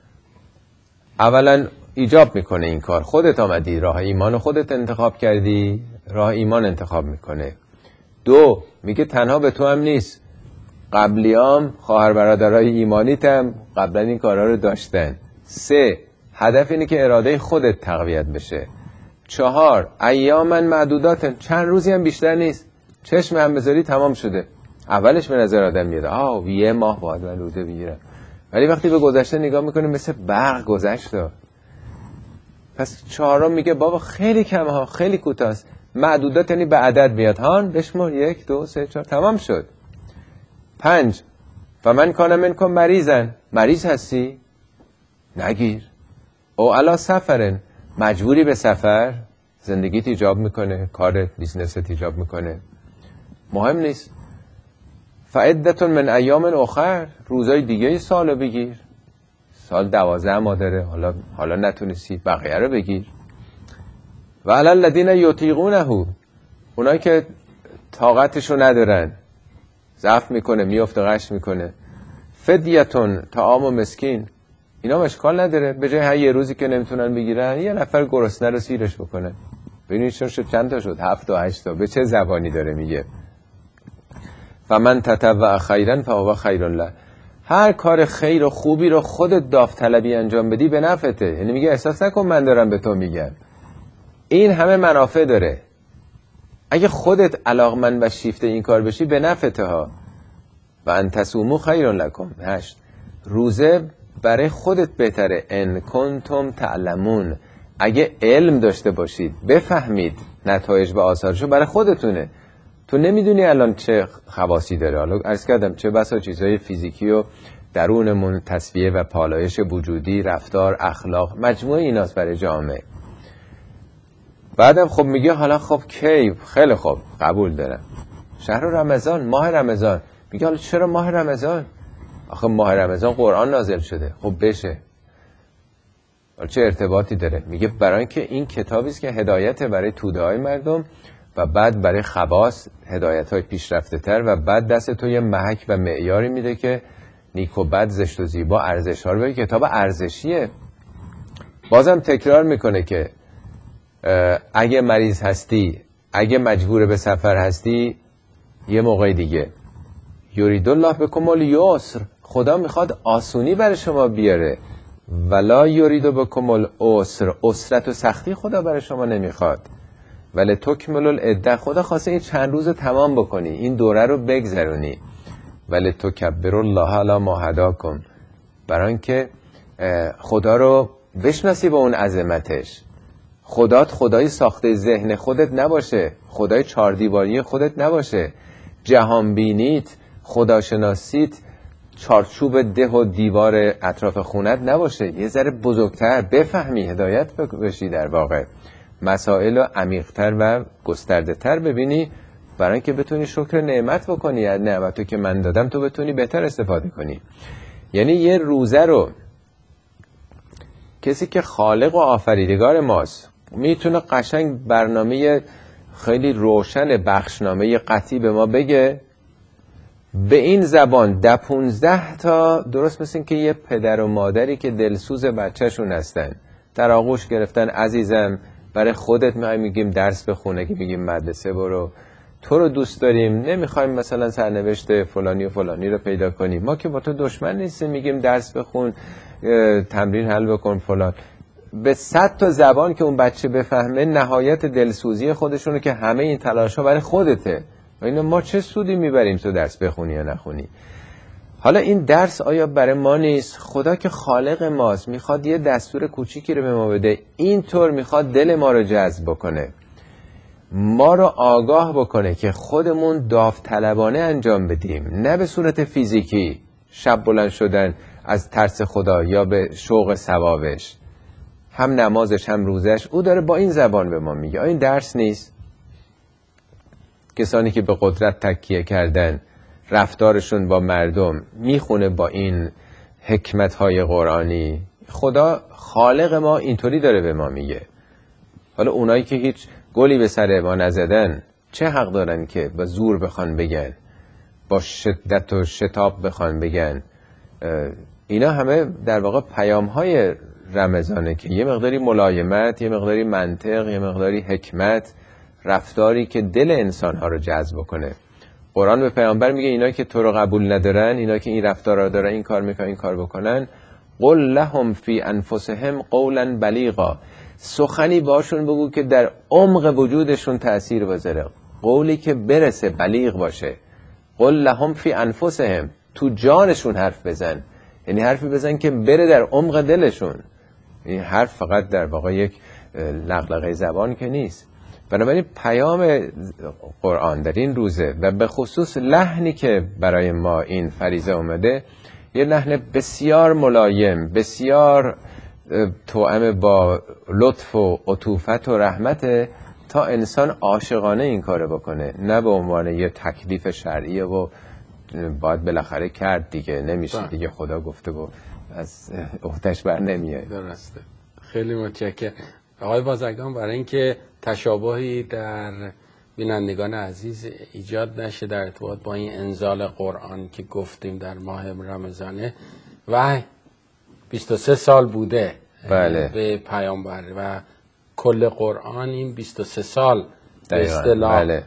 اولا ایجاب میکنه این کار، خودت آمدی راه ایمان خودت انتخاب کردی، راه ایمان انتخاب میکنه. دو، میگه تنها به تو هم نیست، قبلیام خواهر برادرای ایمانیت هم قبلا این کارها رو داشتن. سه، هدف اینه که اراده خودت تقویت بشه. چهار، ایامن معدودات، چند روزی هم بیشتر نیست، چشم هم بذاری تمام شده. اولش به نظر آدم میاد آه یه ماه باید من روزه بگیرم، ولی وقتی به گذشته نگاه میکنه مثل برق گذشته. پس چهارم میگه بابا خیلی کمه ها، خیلی کوتاست. معدودات یعنی به عدد میاد، هان بشمار، یک دو سه چهار، تمام شد. پنج، و من کانم منکم مریضن، مریض هستی نگیر. او علا سفرن، مجبوری به سفر، زندگیت ایجاب میکنه، کارت بیزنست ایجاب میکنه، مهم نیست. فعدتون من ایام اخر، روزای دیگه سالو بگیر، سال دوازده ماه داره، حالا حالا نتونستی بقیه رو بگیر. و علی الذین یطیقونه، اونایی که طاقتشو ندارن، ضعف میکنه، میفته، غش میکنه، فدیتون طعام و مسکین، اینا اشکال نداره، به جای هر یه روزی که نمیتونن بگیرن یه نفر گرسنه رو سیرش بکنه. ببینید چون شد چند تا شد، هفت تا هشت تا، به چه زبانی داره میگه. فمن تطوع خیرا فهو خیر له، هر کار خیر و خوبی رو خودت داوطلبی انجام بدی به نفعته. یعنی میگه احساس نکن من دارم به تو میگم، این همه منافع داره. اگه خودت علاقمند و شیفته این کار بشی به نفعته ها. و ان تصوموا خیر لکم. هشت، روزه برای خودت بهتره. ان کنتم تعلمون، اگه علم داشته باشید بفهمید نتایج و آثارشو برای خودتونه. تو نمیدونی الان چه خواصی داره. حالا عرض کردم چه بسا چیزهای فیزیکی و درونمون، تصفیه و پالایش وجودی، رفتار، اخلاق، مجموعه ایناست برای جامعه. بعدم خب میگه حالا خب کی؟ خیلی خب قبول دارم، شهر رمضان، ماه رمضان. میگه حالا چرا ماه رمضان؟ آخه ماه رمضان قرآن نازل شده. خب بشه، حالا چه ارتباطی داره؟ میگه برای اینکه این کتابی است که هدایت برای توده های مردم و بعد برای خواص هدایت های پیشرفته تر، و بعد دست تو یه محک و معیاری میده که نیک و بد، زشت و زیبا، ارزش ها رو بگه. کتاب ارزشیه. بازم تکرار میکنه که اگه مریض هستی، اگه مجبور به سفر هستی، یه موقع دیگه یرید الله بکم الیسر، خدا میخواد آسونی برای شما بیاره. ولا یرید بکم العسر، عسرت و سختی خدا برای شما نمیخواد. ولی تکمل العده، خدا خواسته این چند روز تمام بکنی، این دوره رو بگذرونی. ولی تکبر الله علی ما هداکم، برای اینکه خدا رو بشناسی با اون عظمتش. خدات خدای ساخته ذهن خودت نباشه، خدای چهار دیواری خودت نباشه. جهان بینیت، خداشناسیت چارچوب ده و دیوار اطراف خونت نباشه. یه ذره بزرگتر بفهمی، هدایت بشی، در واقع مسائل رو عمیق‌تر و گسترده‌تر ببینی، برای اینکه بتونی شکر نعمت بکنی. از نعمتو که من دادم تو بتونی بهتر استفاده کنی. یعنی یه روزه رو کسی که خالق و آفریدگار ماست میتونه قشنگ برنامه خیلی روشن، بخشنامه قطعی به ما بگه به این زبان. ده پونزده تا، درست مثل که یه پدر و مادری که دلسوز بچهشون هستن، در آغوش گرفتن، عزیزم برای خودت میگیم درس بخونه، که میگیم مدرسه برو، تو رو دوست داریم، نمیخوایم مثلا سرنوشت فلانی و فلانی رو پیدا کنیم، ما که با تو دشمن نیستیم، میگیم درس بخون، تمرین حل بکن فلان. به صد تا زبان که اون بچه بفهمه نهایت دلسوزی خودشونو که همه این تلاشا برای خودته. و اینو ما چه سودی میبریم تو درس بخونی یا نخونی؟ حالا این درس آیا برای ما نیست؟ خدا که خالق ماست میخواد یه دستور کوچیکی رو به ما بده، اینطور میخواد دل ما رو جذب بکنه، ما رو آگاه بکنه که خودمون داوطلبانه انجام بدیم، نه به صورت فیزیکی، شب بلند شدن از ترس خدا یا به شوق ثوابش. هم نمازش هم روزش او داره با این زبان به ما میگه. این درس نیست؟ کسانی که به قدرت تکیه کردن، رفتارشون با مردم میخونه با این حکمت‌های قرآنی. خدا خالق ما اینطوری داره به ما میگه. حالا اونایی که هیچ گلی به سر ما نزدن چه حق دارن که با زور بخوان بگن، با شدت و شتاب بخوان بگن؟ اینا همه در واقع پیام های رمضانه که یه مقداری ملایمت، یه مقداری منطق، یه مقداری حکمت، رفتاری که دل انسان ها رو جذب کنه. قرآن به پیامبر میگه اینا که تو رو قبول ندارن، اینا که این رفتار رو دارن، این کار میکنن، این کار بکنن، قل لهم فی انفسهم قولا بلیغا، سخنی باشون بگو که در عمق وجودشون تأثیر بذاره، قولی که برسه، بلیغ باشه. قل لهم فی انفسهم، تو جانشون حرف بزن، یعنی حرفی بزن که بره در عمق دلشون. این حرف فقط در واقع یک لغلغه زبان که نیست. بنابراین پیام قرآن در این روزه و به خصوص لحنی که برای ما این فریضه اومده، یه لحن بسیار ملایم، بسیار توأم با لطف و عطوفت و رحمت، تا انسان عاشقانه این کارو بکنه، نه به عنوان یه تکلیف شرعیه و باید بالاخره کرد دیگه، نمیشه دیگه، خدا گفته و از عهده‌اش بر نمیاد. درسته. خیلی متشکرم آقای بازرگان برای اینکه تشابهی در بینندگان عزیز ایجاد نشه در ارتباط با این انزال قرآن که گفتیم در ماه رمضانه و بیست و سه سال بوده بله. به پیامبر و کل قرآن این بیست و سه سال به اصطلاح بله.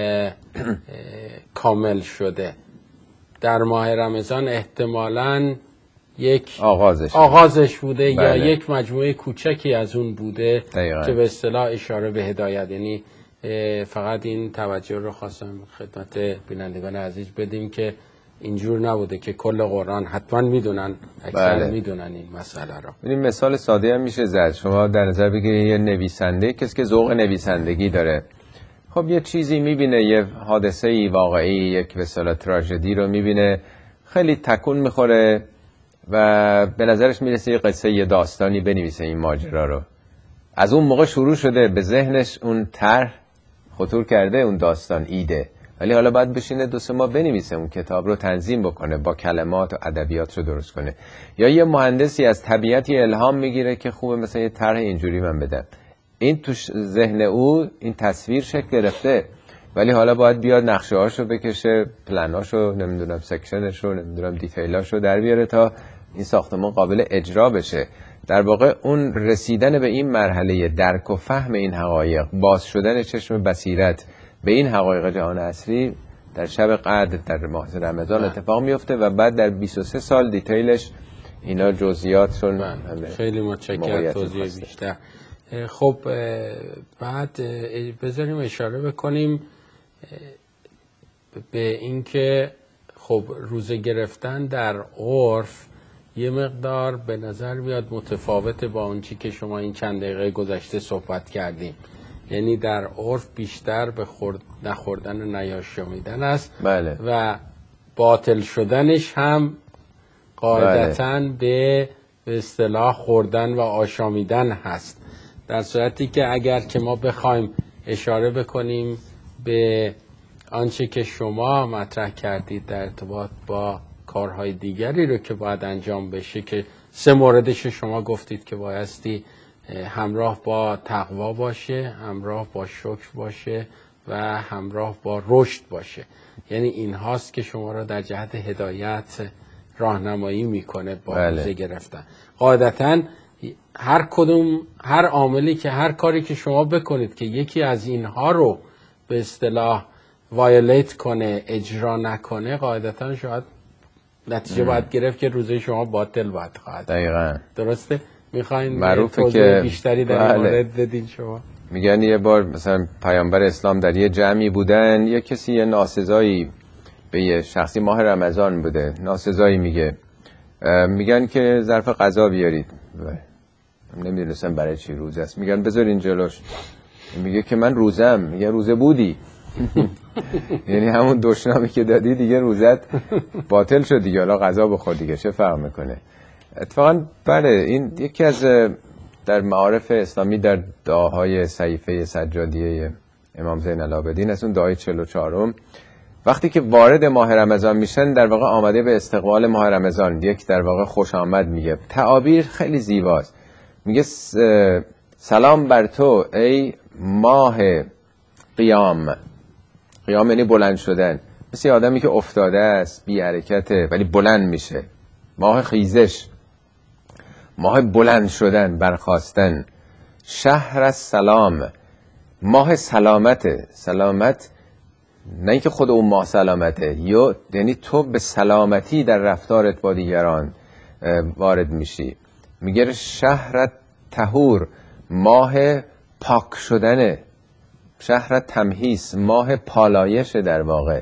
کامل شده. در ماه رمضان احتمالاً یک آغازش آغازش بوده بله. یا یک مجموعه کوچکی از اون بوده دقیقا. که به اصطلاح اشاره به هدایت، یعنی فقط این توجه رو خواستم خدمت بینندگان عزیز بدیم که اینجور نبوده که کل قرآن حتما میدونن، اکثر بله. میدونن این مسئله رو. این مثال ساده هم میشه زد. شما در نظر بگیرید یه نویسنده، کسی که ذوق نویسندگی داره، خب یه چیزی میبینه، یه حادثه واقعی، یک به اصطلاح تراژدی رو میبینه، خیلی تکون میخوره و به نظرش میرسه یه قصه، یه داستانی بنویسه این ماجرا رو. از اون موقع شروع شده به ذهنش اون طرح خطور کرده، اون داستان، ایده، ولی حالا باید بشینه دو سه ماه بنویسه، اون کتاب رو تنظیم بکنه، با کلمات و ادبیات رو درست کنه. یا یه مهندسی از طبیعتی الهام میگیره که خوبه مثلا یه طرح اینجوری من بدم، این تو ذهن او این تصویر شکل گرفته، ولی حالا باید بیاد نقشه هاشو بکشه، پلناشو، نمیدونم سکشنشو، نمیدونم دیتیلاشو در بیاره تا این ساختمان قابل اجرا بشه. در واقع اون رسیدن به این مرحله درک و فهم این حقایق، باز شدن چشم بصیرت به این حقایق جهان عصری در شب قدر در ماه رمضان اتفاق میفته و بعد در بیست و سه سال دیتیلش اینا جزئیاتشون. خیلی متشکرم توضیح بیشتر. خب بعد بذاریم اشاره بکنیم به اینکه خب روزه گرفتن در عرف یه مقدار به نظر میاد متفاوته با اون چی که شما این چند دقیقه گذشته صحبت کردیم. یعنی در عرف بیشتر به خورد نخوردن و نیاشامیدن است. بله. و باطل شدنش هم قاعدتاً بله. به به اصطلاح خوردن و آشامیدن هست. در صورتی که اگر که ما بخوایم اشاره بکنیم به آنچه که شما مطرح کردید در ارتباط با کارهای دیگری رو که باید انجام بشه، که سه موردش شما گفتید که بایستی همراه با تقوا باشه، همراه با شکر باشه و همراه با رشد باشه، یعنی این هاست که شما را در جهت هدایت راهنمایی میکنه با روزه گرفتن. قاعدتاً هر کدوم، هر عاملی که هر کاری که شما بکنید که یکی از اینها رو به اصطلاح وایلیت کنه، اجرا نکنه، قاعدتاً شاید نتیجه باید گرفت که روزه شما باطل باید خواهد. دقیقاً. درسته؟ میخواین معروفه که بیشتری در این مورد بدین شما؟ میگن یه بار مثلا پیامبر اسلام در یه جمعی بودن، یه کسی یه ناسزایی به یه شخصی، ماه رمضان بوده، ناسزایی میگه، میگن که ظرف غذا بیارید، نمیدونستم برای چی روزه است، میگن بذارین جلوش، میگه که من روزم، میگه روزه بودی یعنی همون دشنامی که دادی دیگه روزت باطل شد دیگه، حالا غذا بخور دیگه، چه فرق میکنه؟ اتفاقا بله، این یکی از در معارف اسلامی در دعاهای صحیفه سجادیه امام زین العابدین از اون دعای چهل و چهارم وقتی که وارد ماه رمضان میشن در واقع آمده به استقبال ماه رمضان، یک در واقع خوش آمد میگه. تعابیر خیلی زیباست. میگه سلام بر تو ای ماه قیام. قیام یعنی بلند شدن، مثل آدمی که افتاده است بی حرکته ولی بلند میشه. ماه خیزش، ماه بلند شدن، برخاستن. شهر السلام، ماه سلامته. سلامت نه اینکه خود اون ماه سلامته، یعنی تو به سلامتی در رفتارت با دیگران وارد میشی. میگه شهر طهور، ماه پاک شدنه. شهر تمهیس، ماه پالایشه در واقع.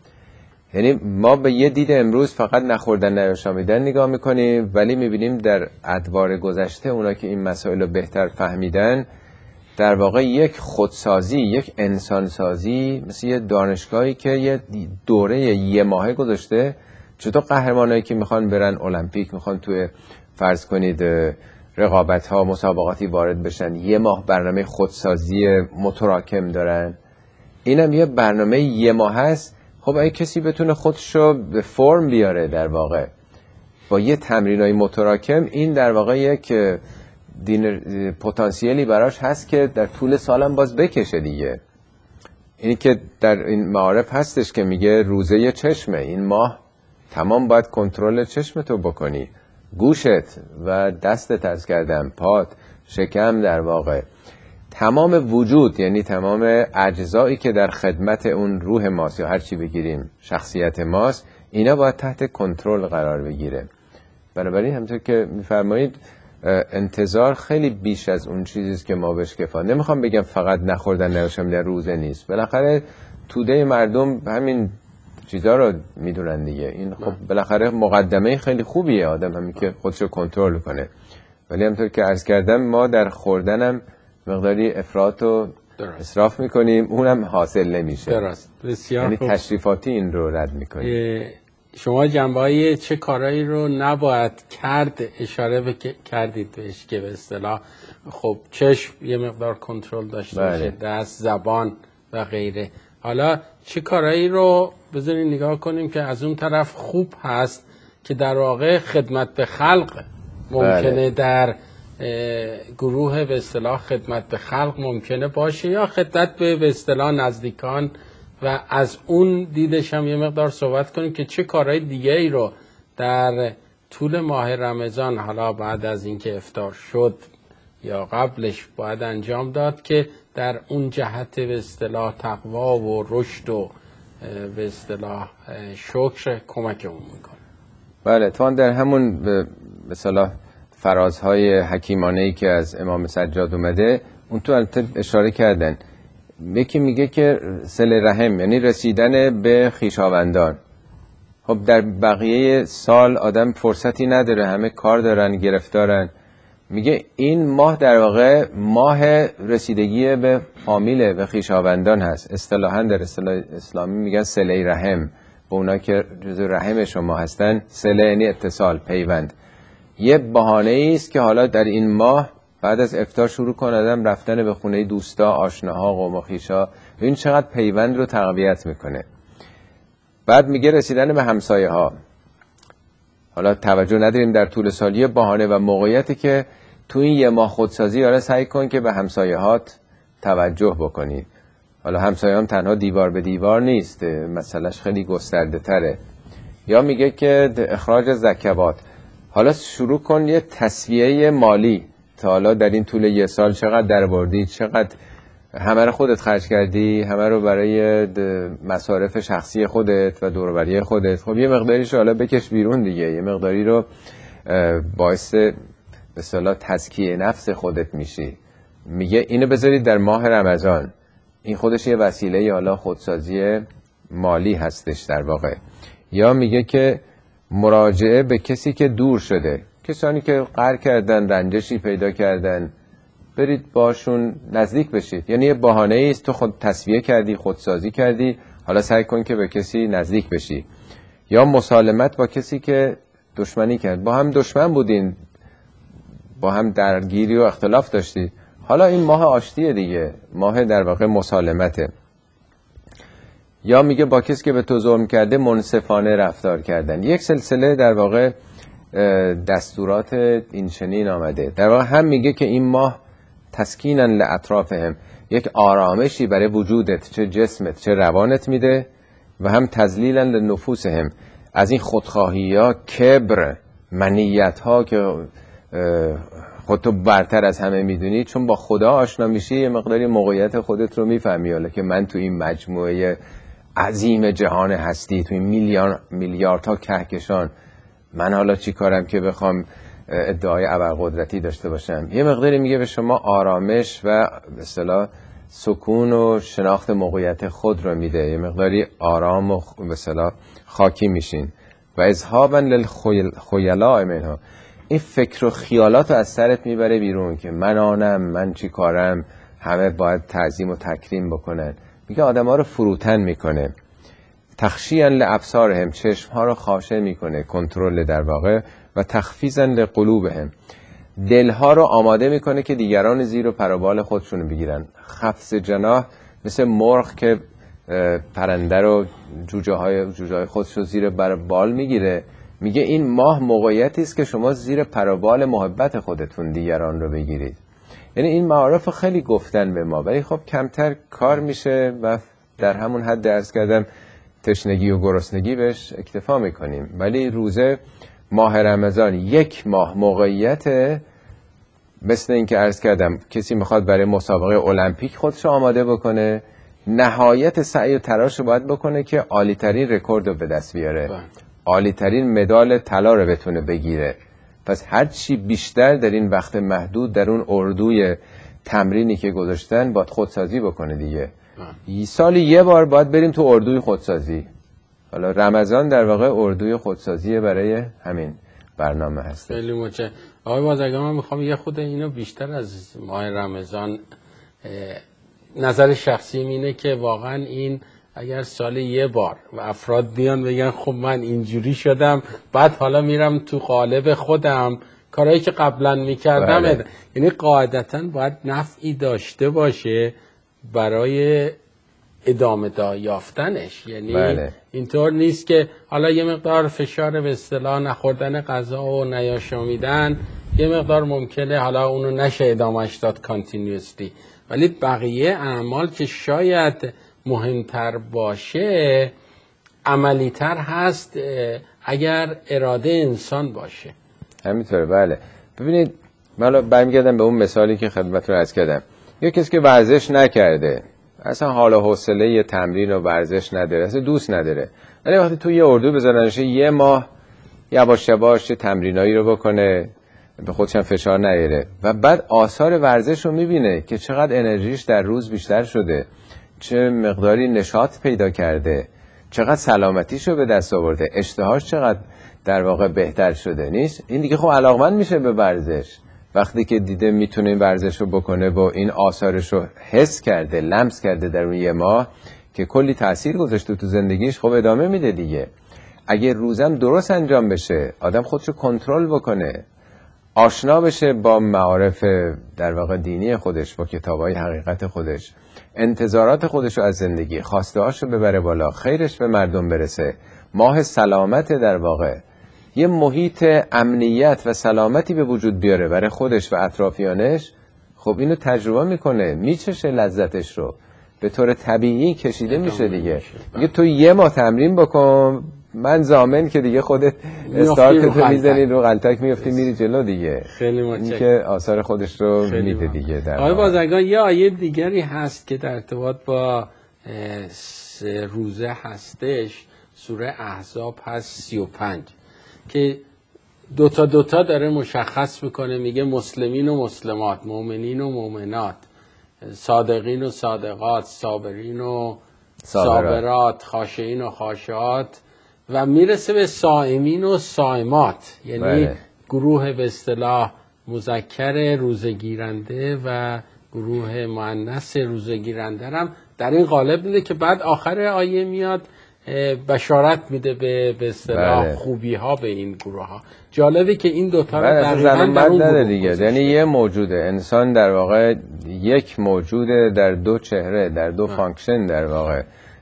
یعنی ما به یه دید امروز فقط نخوردن نیاشامیدن نگاه میکنیم، ولی میبینیم در ادوار گذشته اونا که این مسائل رو بهتر فهمیدن، در واقع یک خودسازی، یک انسانسازی، مثل یه دانشگاهی که یه دوره یه ماهه گذاشته. چطور قهرمانایی که میخوان برن المپیک، میخوان توی فرض کنید رقابت ها مسابقاتی وارد بشن، یه ماه برنامه خودسازی متراکم دارن. اینم یه برنامه یه ماه هست. خب اگه کسی بتونه خودشو به فرم بیاره در واقع با یه تمرینای متراکم، این در واقع یک دین پتانسیلی براش هست که در طول سالم باز بکشه دیگه. اینی که در این معارف هستش که میگه روزه چشمه، این ماه تمام باید کنترل چشمتو بکنی، گوشت و دستت از کردم، پات، شکم، در واقع تمام وجود، یعنی تمام اجزایی که در خدمت اون روح ماست یا هر چی بگیریم شخصیت ماست، اینا باید تحت کنترل قرار بگیره. بنابراین همونطور که میفرمایید انتظار خیلی بیش از اون چیزیست که ما بهش کفایت. نمیخوام بگم فقط نخوردن نیاشامیدن روزه نیست، بالاخره توده مردم همین چیزا رو میدونن دیگه. این خب بالاخره مقدمه خیلی خوبیه آدم همین که خودشو کنترل کنه، ولی همونطور که عرض کردم ما در خوردنم مقداری افراط و اسراف میکنیم، اونم حاصل نمیشه. درست. بسیار یعنی خوب. تشریفاتی این رو رد میکنیم. شما جنبه‌های چه کارایی رو نباید کرد اشاره بک... کردید بهش که به اصطلاح خب چشم یه مقدار کنترل داشته باشه، دست، زبان و غیره. حالا چه کارایی رو بذارین نگاه کنیم که از اون طرف خوب هست که در واقع خدمت به خلق ممکنه بله. در گروه به اصطلاح خدمت به خلق ممکنه باشه، یا خدمت به به اصطلاح نزدیکان، و از اون دیدش هم یه مقدار صحبت کنیم که چه کارهای دیگه ای رو در طول ماه رمضان، حالا بعد از اینکه افطار شد یا قبلش، باید انجام داد که در اون جهت به اصطلاح تقوا و رشد و به اصطلاح شکر کمکمون میکنه. بله، تو در همون به اصطلاح فرازهای حکیمانه‌ای که از امام سجاد اومده، اون تو البته اشاره کردن. یکی میگه که صله رحم یعنی رسیدن به خویشاوندان. خب در بقیه سال آدم فرصتی نداره، همه کار دارن، گرفتارن. میگه این ماه در واقع ماه رسیدگی به فامیل، به خویشاوندان هست. اصطلاحاً در اصطلاح اسلامی میگن صله رحم، به اونا که جزو رحم شما هستن. صله یعنی اتصال، پیوند. یه بهانه‌ای است که حالا در این ماه بعد از افطار شروع کن آدم رفتن به خونه دوستا، آشناها، قوم و خویشا. این چقدر پیوند رو تقویت میکنه. بعد میگه رسیدن به همسایه ها. حالا توجه نداریم در طول سال، یه بهانه و موقعیتی که تو این یه ماه خودسازی حالا سعی کن که به همسایه هات توجه بکنی. حالا همسایه هم تنها دیوار به دیوار نیست، مسئلهش خیلی گسترده تره. یا میگه که اخراج زکوات. حالا شروع کن یه تسویه مالی. تا حالا در این طول یه سال چقدر درآوردی، چقدر همه رو خودت خرج کردی، همه رو برای مصارف شخصی خودت و دور و بری خودت. خب یه مقداریش حالا بکش بیرون دیگه، یه مقداری رو باعث به اصطلاح تزکیه نفس خودت میشی. میگه اینو بذارید در ماه رمضان. این خودش یه وسیله حالا خودسازی مالی هستش در واقع. یا میگه که مراجعه به کسی که دور شده، کسانی که قهر کردن، رنجشی پیدا کردن، برید باشون نزدیک بشید. یعنی یه بهانه‌ای است، تو خود تسویه کردی، خودسازی کردی، حالا سعی کن که به کسی نزدیک بشی. یا مسالمت با کسی که دشمنی کرد، با هم دشمن بودین، با هم درگیری و اختلاف داشتید، حالا این ماه آشتیه دیگه، ماه در واقع مسالمته. یا میگه با کسی که به تو ظلم کرده منصفانه رفتار کردن. یک سلسله در واقع دستورات این چنین آمده. در واقع هم میگه که این ماه تسکینا لاطرافهم، یک آرامشی برای وجودت، چه جسمت چه روانت میده، و هم تذلیلا لنفوسهم، از این خودخواهی ها، کبر، منیت ها که خودتو برتر از همه میدونی، چون با خدا آشنا میشی یه مقداری موقعیت خودت رو میفهمی، حالا که من تو این مجموعه عظیم جهان هستی، تو این میلیارد میلیاردها کهکشان، من حالا چی کارم که بخوام ادعای ابرقدرتی داشته باشم. یه مقداری میگه به شما آرامش و به اصطلاح سکون و شناخت موقعیت خود رو میده، یه مقداری آرام و به اصطلاح خاکی میشین. و اذهابا للخیلاء منها، این فکر و خیالات رو از سرت میبره بیرون که من آنم، من چی کارم، همه باید تعظیم و تکریم بکنن. میگه آدم ها رو فروتن میکنه. تخشیاً لابصارهم، چشم ها رو خاشه میکنه، کنترل در واقع. و تخفیضاً لقلوبهم، دل ها رو آماده میکنه که دیگران زیر و پروبال خودشون بگیرن. خفض جناح، مثل مرغ که پرنده رو، جوجه های جوجه های خودش رو زیر بال میگیره. میگه این ماه موقعیتی است که شما زیر پروبال محبت خودتون دیگران رو بگیرید. یعنی این معارف خیلی گفتن به ما، ولی خب کمتر کار میشه و در همون حد عرض کردم تشنگی و گرسنگی بهش اکتفا میکنیم. ولی روزه ماه رمضان یک ماه موقعیت، مثل این که عرض کردم کسی میخواد برای مسابقه المپیک خودش آماده بکنه، نهایت سعی و تلاش رو باید بکنه که عالی ترین رکورد رو به دست بیاره، عالی ترین مدال طلا رو بتونه بگیره. پس هر چی بیشتر در این وقت محدود در اون اردوی تمرینی که گذاشتن باید خودسازی بکنه دیگه. سالی یه بار باید بریم تو اردوی خودسازی. حالا رمضان در واقع اردوی خودسازی برای همین برنامه هست. خیلی متشکرم آقای بازرگان. من میخوام یه خود اینو بیشتر از ماه رمضان، نظر شخصی اینه که واقعا این اگر سال یه بار و افراد بیان بگن خب من اینجوری شدم، بعد حالا میرم تو قالب خودم کارهایی که قبلا میکردم، بله. یعنی قاعدتا باید نفعی داشته باشه برای ادامه دا یافتنش. یعنی بله. اینطور نیست که حالا یه مقدار فشار به اصطلاح نخوردن غذا و نیاشامیدن یه مقدار ممکنه حالا اونو نشه ادامهش داد کانتینیوسلی، ولی بقیه اعمال که شاید مهمتر باشه عملیتر هست اگر اراده انسان باشه. همینطوره بله. ببینید من برمیگردم به اون مثالی که خدمتتون عرض کردم. یه کسی که ورزش نکرده، اصلا حال و حوصله یه تمرین و ورزش نداره، اصلا دوست نداره، ولی وقتی تو یه اردو بذارنش یه ماه یواش یواش تمرینایی رو بکنه، به خودش هم فشار نیاره و بعد آثار ورزش رو میبینه که چقدر انرژیش در روز بیشتر شده، چه مقداری نشاط پیدا کرده، چقدر سلامتیش رو به دست آورده، اشتهاش چقدر در واقع بهتر شده. نیست این دیگه خب علاقمند میشه به ورزش وقتی که دیده میتونه این ورزش رو بکنه و این آثارش رو حس کرده، لمس کرده در اون یه ماه که کلی تأثیر گذاشته تو زندگیش. خب ادامه میده دیگه. اگه روزم درست انجام بشه، آدم خودش رو کنترل بکنه، آشنا بشه با معارف در واقع دینی خودش، با کتابای حقیقت خودش، انتظارات خودش رو از زندگی، خواسته هاش رو ببره بالا، خیرش به مردم برسه، ماه سلامت در واقع، یه محیط امنیت و سلامتی به وجود بیاره برای خودش و اطرافیانش. خب اینو تجربه میکنه، میچشه لذتش رو، به طور طبیعی کشیده میشه دیگه. میگه تو یه ماه تمرین بکن، من ضامن که دیگه خودت استارتتو میزنی رو غلطک میفتی میری جلو دیگه. خیلی متشکرم. که آثار خودش رو میده دیگه. در آقای بازرگان یه آیه دیگری هست که در ارتباط با روزه هستش، سوره احزاب هست سی و پنج که دوتا دوتا داره مشخص میکنه، میگه مسلمین و مسلمات، مؤمنین و مؤمنات، صادقین و صادقات، صابرین و صابرات، خاشعین و خاشعات، و میرسه به صائمین و صائمات، یعنی بله. گروه به اصطلاح مذکر روزگیرنده و گروه مؤنث روزگیرنده هم در این قالب میده که بعد آخر آیه میاد بشارت میده به به اصطلاح بله. خوبی ها به این گروه ها. جالبه که این دوتا رو دقیقاً در اون گروه دیگه، یعنی یه موجوده انسان در واقع یک موجوده در دو چهره، در دو ها. فانکشن در واقع،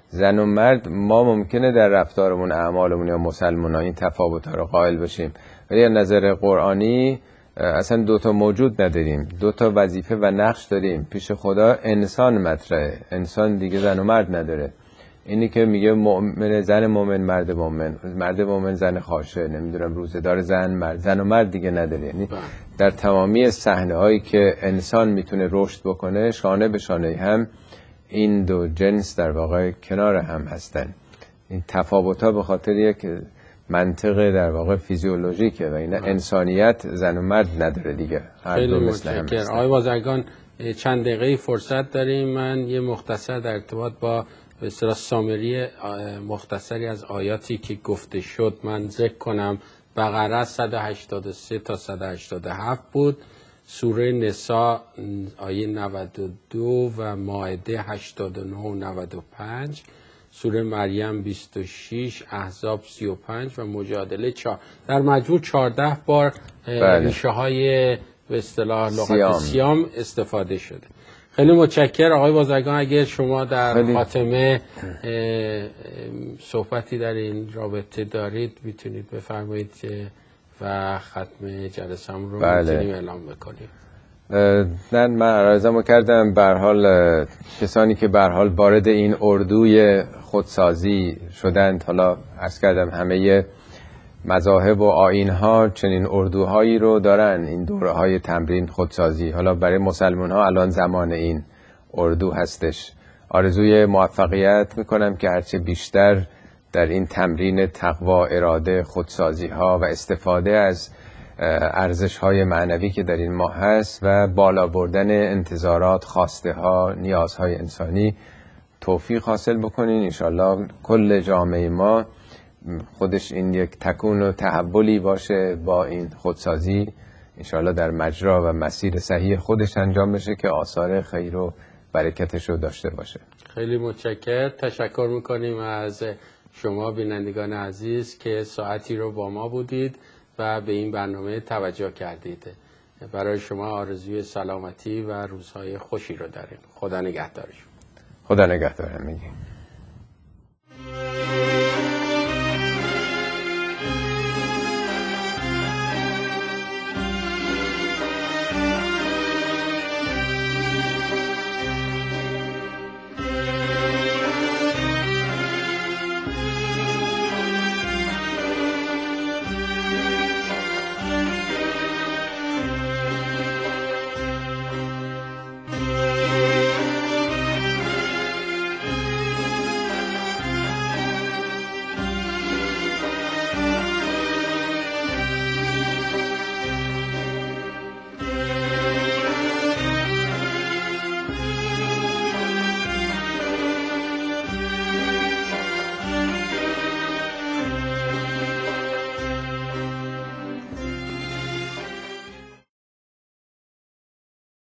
زن و مرد ما ممکنه در رفتارمون، اعمالمون یا مسلمان ها این تفاوت‌ها رو قائل بشیم، ولی از نظر قرآنی اصلا دوتا موجود نداریم، دوتا وظیفه و نقش داریم. پیش خدا انسان مطرحه، انسان دیگه زن و مرد نداره. اینی که میگه مؤمن زن، مؤمن مرد مؤمن، مرد مؤمن زن خاشه، نمیدونم روزه‌دار زن، مرد زن و مرد دیگه نداره. یعنی در تمامی صحنه هایی که انسان میتونه رشد بکنه، شانه به شانه هم این دو جنس در واقع کنار هم هستن. این تفاوت ها به خاطر یک منطق در واقع فیزیولوژیکه و این انسانیت زن و مرد نداره دیگه. هر دو مثل هم هستن. آقای بازرگان چند دقیقه فرصت داریم، من یه مختصر در ارتباط با به اصطلاح سامری مختصری از آیاتی که گفته شد من ذکر کنم. بقره صد و هشتاد و سه تا صد و هشتاد و هفت بود، سوره نساء آیه نود و دو و مائده هشتاد و نه و نود و پنج، سوره مریم بیست و شش، احزاب سی و پنج و مجادله چهار. در مجموع چهارده بار ریشه های به اصطلاح لغت سیام. سیام استفاده شده. خیلی متشکرم آقای بازرگان. اگر شما در خیلی. خاتمه صحبتی در این رابطه دارید میتونید بفرمایید و ختم جلسه‌مون رو بله. میتونیم اعلام بکنیم. نه من عرضمو کردم، به هر حال کسانی که به هر حال وارد این اردوی خودسازی شدند، حالا عرض کردم همه مذاهب و آیین‌ها چنین اردوهایی رو دارن، این دوره‌های تمرین خودسازی. حالا برای مسلمان ها الان زمان این اردو هستش. آرزوی موفقیت میکنم که هرچه بیشتر در این تمرین تقوا، اراده، خودسازی ها و استفاده از ارزش های معنوی که در این ماه هست و بالا بردن انتظارات، خواسته ها، نیازهای انسانی توفیق حاصل بکنین. انشالله کل جامعه ما خودش این یک تکون و تحولی باشه با این خودسازی، انشالله در مجرا و مسیر صحیح خودش انجام بشه که آثار خیر و برکتش رو داشته باشه. خیلی متشکرم. تشکر میکنیم از شما بینندگان عزیز که ساعتی رو با ما بودید و به این برنامه توجه کردید. برای شما آرزوی سلامتی و روزهای خوشی رو داریم. خدا نگهدارشون. خدا نگهدارم میگیم.